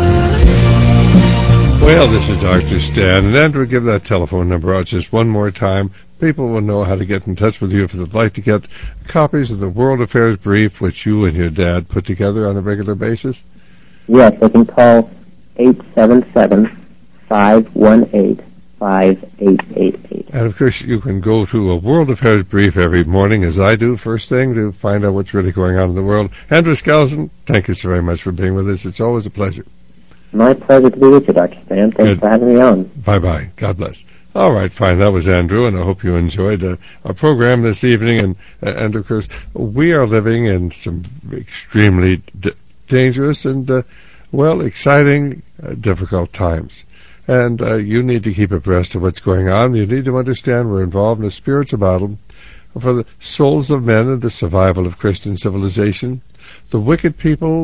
Well, this is Doctor Stan, and Andrew, give that telephone number out just one more time. People will know how to get in touch with you if they'd like to get copies of the World Affairs Brief, which you and your dad put together on a regular basis. Yes, they can call eight seven seven, five one eight, five eight eight eight. And, of course, you can go to a World Affairs Brief every morning, as I do, first thing, to find out what's really going on in the world. Andrew Skousen, thank you so very much for being with us. It's always a pleasure. My pleasure to be with you, Doctor Stan. Thanks Good. for having me on. Bye-bye. God bless. All right, fine. That was Andrew, and I hope you enjoyed uh, our program this evening. And, uh, and, of course, we are living in some extremely d- dangerous and, uh, well, exciting, uh, difficult times. And uh, you need to keep abreast of what's going on. You need to understand we're involved in a spiritual battle for the souls of men and the survival of Christian civilization. The wicked people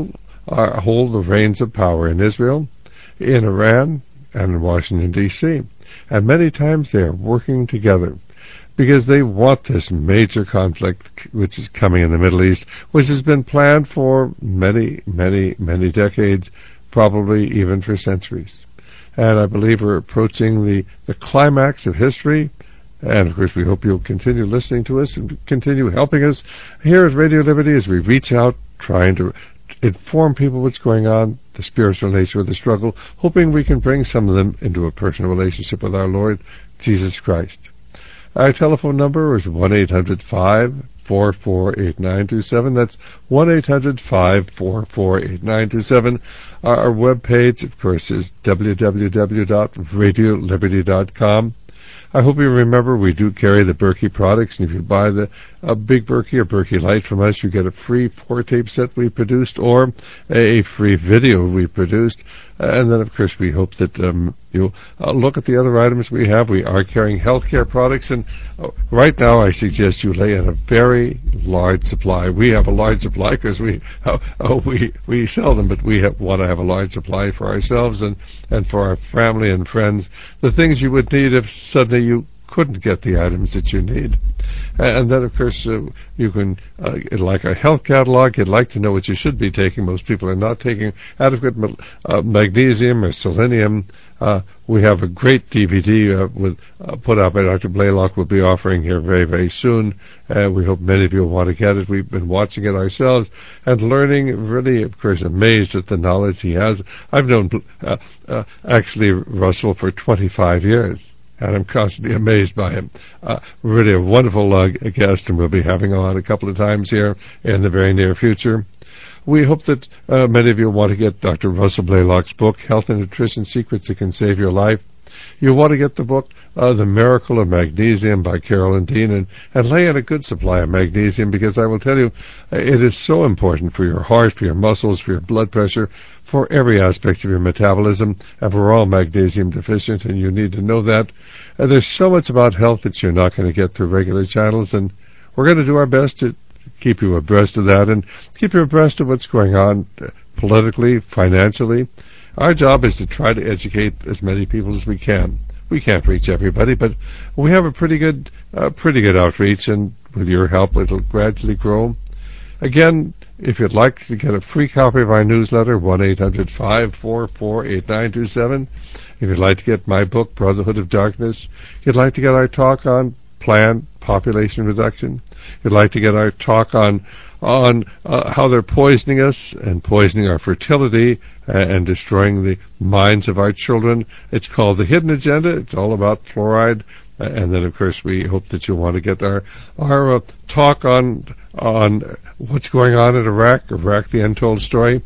uh, hold the reins of power in Israel, in Iran, and in Washington, D C And many times they are working together because they want this major conflict which is coming in the Middle East, which has been planned for many, many, many decades, probably even for centuries. And I believe we're approaching the, the climax of history. And, of course, we hope you'll continue listening to us and continue helping us here at Radio Liberty as we reach out, trying to inform people what's going on, the spiritual nature of the struggle, hoping we can bring some of them into a personal relationship with our Lord Jesus Christ. Our telephone number is one eight hundred five four four eight nine two seven. That's one eight hundred five four four eight nine two seven. Our webpage, of course, is w w w dot radio liberty dot com. I hope you remember we do carry the Berkey products, and if you buy the a Big Berkey or Berkey Light from us, you get a free four-tape set we produced or a free video we produced. Uh, and then, of course, we hope that um, you'll uh, look at the other items we have. We are carrying healthcare products, and uh, right now I suggest you lay in a very large supply. We have a large supply because we uh, oh, we we sell them, but we have, want to have a large supply for ourselves and, and for our family and friends. The things you would need if suddenly you couldn't get the items that you need. And then, of course, uh, you can, uh, like a health catalog, you'd like to know what you should be taking. Most people are not taking adequate uh, magnesium or selenium. Uh, we have a great D V D uh, with uh, put out by Doctor Blaylock we'll be offering here very, very soon. Uh, we hope many of you will want to get it. We've been watching it ourselves and learning, really, of course, amazed at the knowledge he has. I've known uh, uh, actually Russell for twenty-five years. And I'm constantly amazed by him. Uh, really a wonderful uh, guest, and we'll be having him on a couple of times here in the very near future. We hope that uh, many of you want to get Doctor Russell Blaylock's book, Health and Nutrition Secrets That Can Save Your Life. You'll want to get the book, uh, The Miracle of Magnesium by Carolyn Dean, and, and lay in a good supply of magnesium, because I will tell you, uh, it is so important for your heart, for your muscles, for your blood pressure, for every aspect of your metabolism, and we're all magnesium deficient, and you need to know that. Uh, there's so much about health that you're not going to get through regular channels, and we're going to do our best to keep you abreast of that and keep you abreast of what's going on uh, politically, financially. Our job is to try to educate as many people as we can. We can't reach everybody, but we have a pretty good, uh, pretty good outreach, and with your help, it'll gradually grow. Again, if you'd like to get a free copy of our newsletter, one eight hundred five four four eight nine two seven. If you'd like to get my book, Brotherhood of Darkness, if you'd like to get our talk on planned population reduction, if you'd like to get our talk on on uh, how they're poisoning us and poisoning our fertility uh, and destroying the minds of our children. It's called The Hidden Agenda. It's all about fluoride. Uh, and then, of course, we hope that you'll want to get our our uh, talk on on what's going on in Iraq, Iraq, the Untold Story.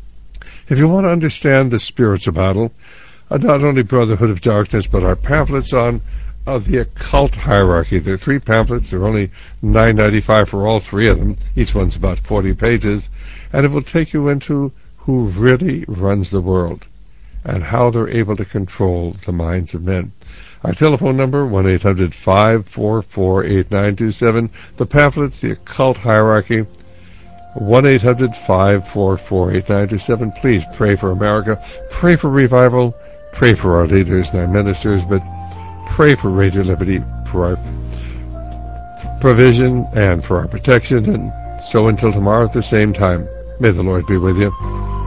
If you want to understand the spiritual battle, uh, not only Brotherhood of Darkness, but our pamphlets on of the occult hierarchy. There are three pamphlets. They're only nine ninety-five for all three of them. Each one's about forty pages. And it will take you into who really runs the world and how they're able to control the minds of men. Our telephone number, one eight hundred five four four eight nine two seven. The pamphlets, the occult hierarchy, one eight hundred five four four eight nine two seven. Please pray for America. Pray for revival. Pray for our leaders and our ministers, but pray for Radio Liberty, for our provision and for our protection. And so until tomorrow at the same time, may the Lord be with you.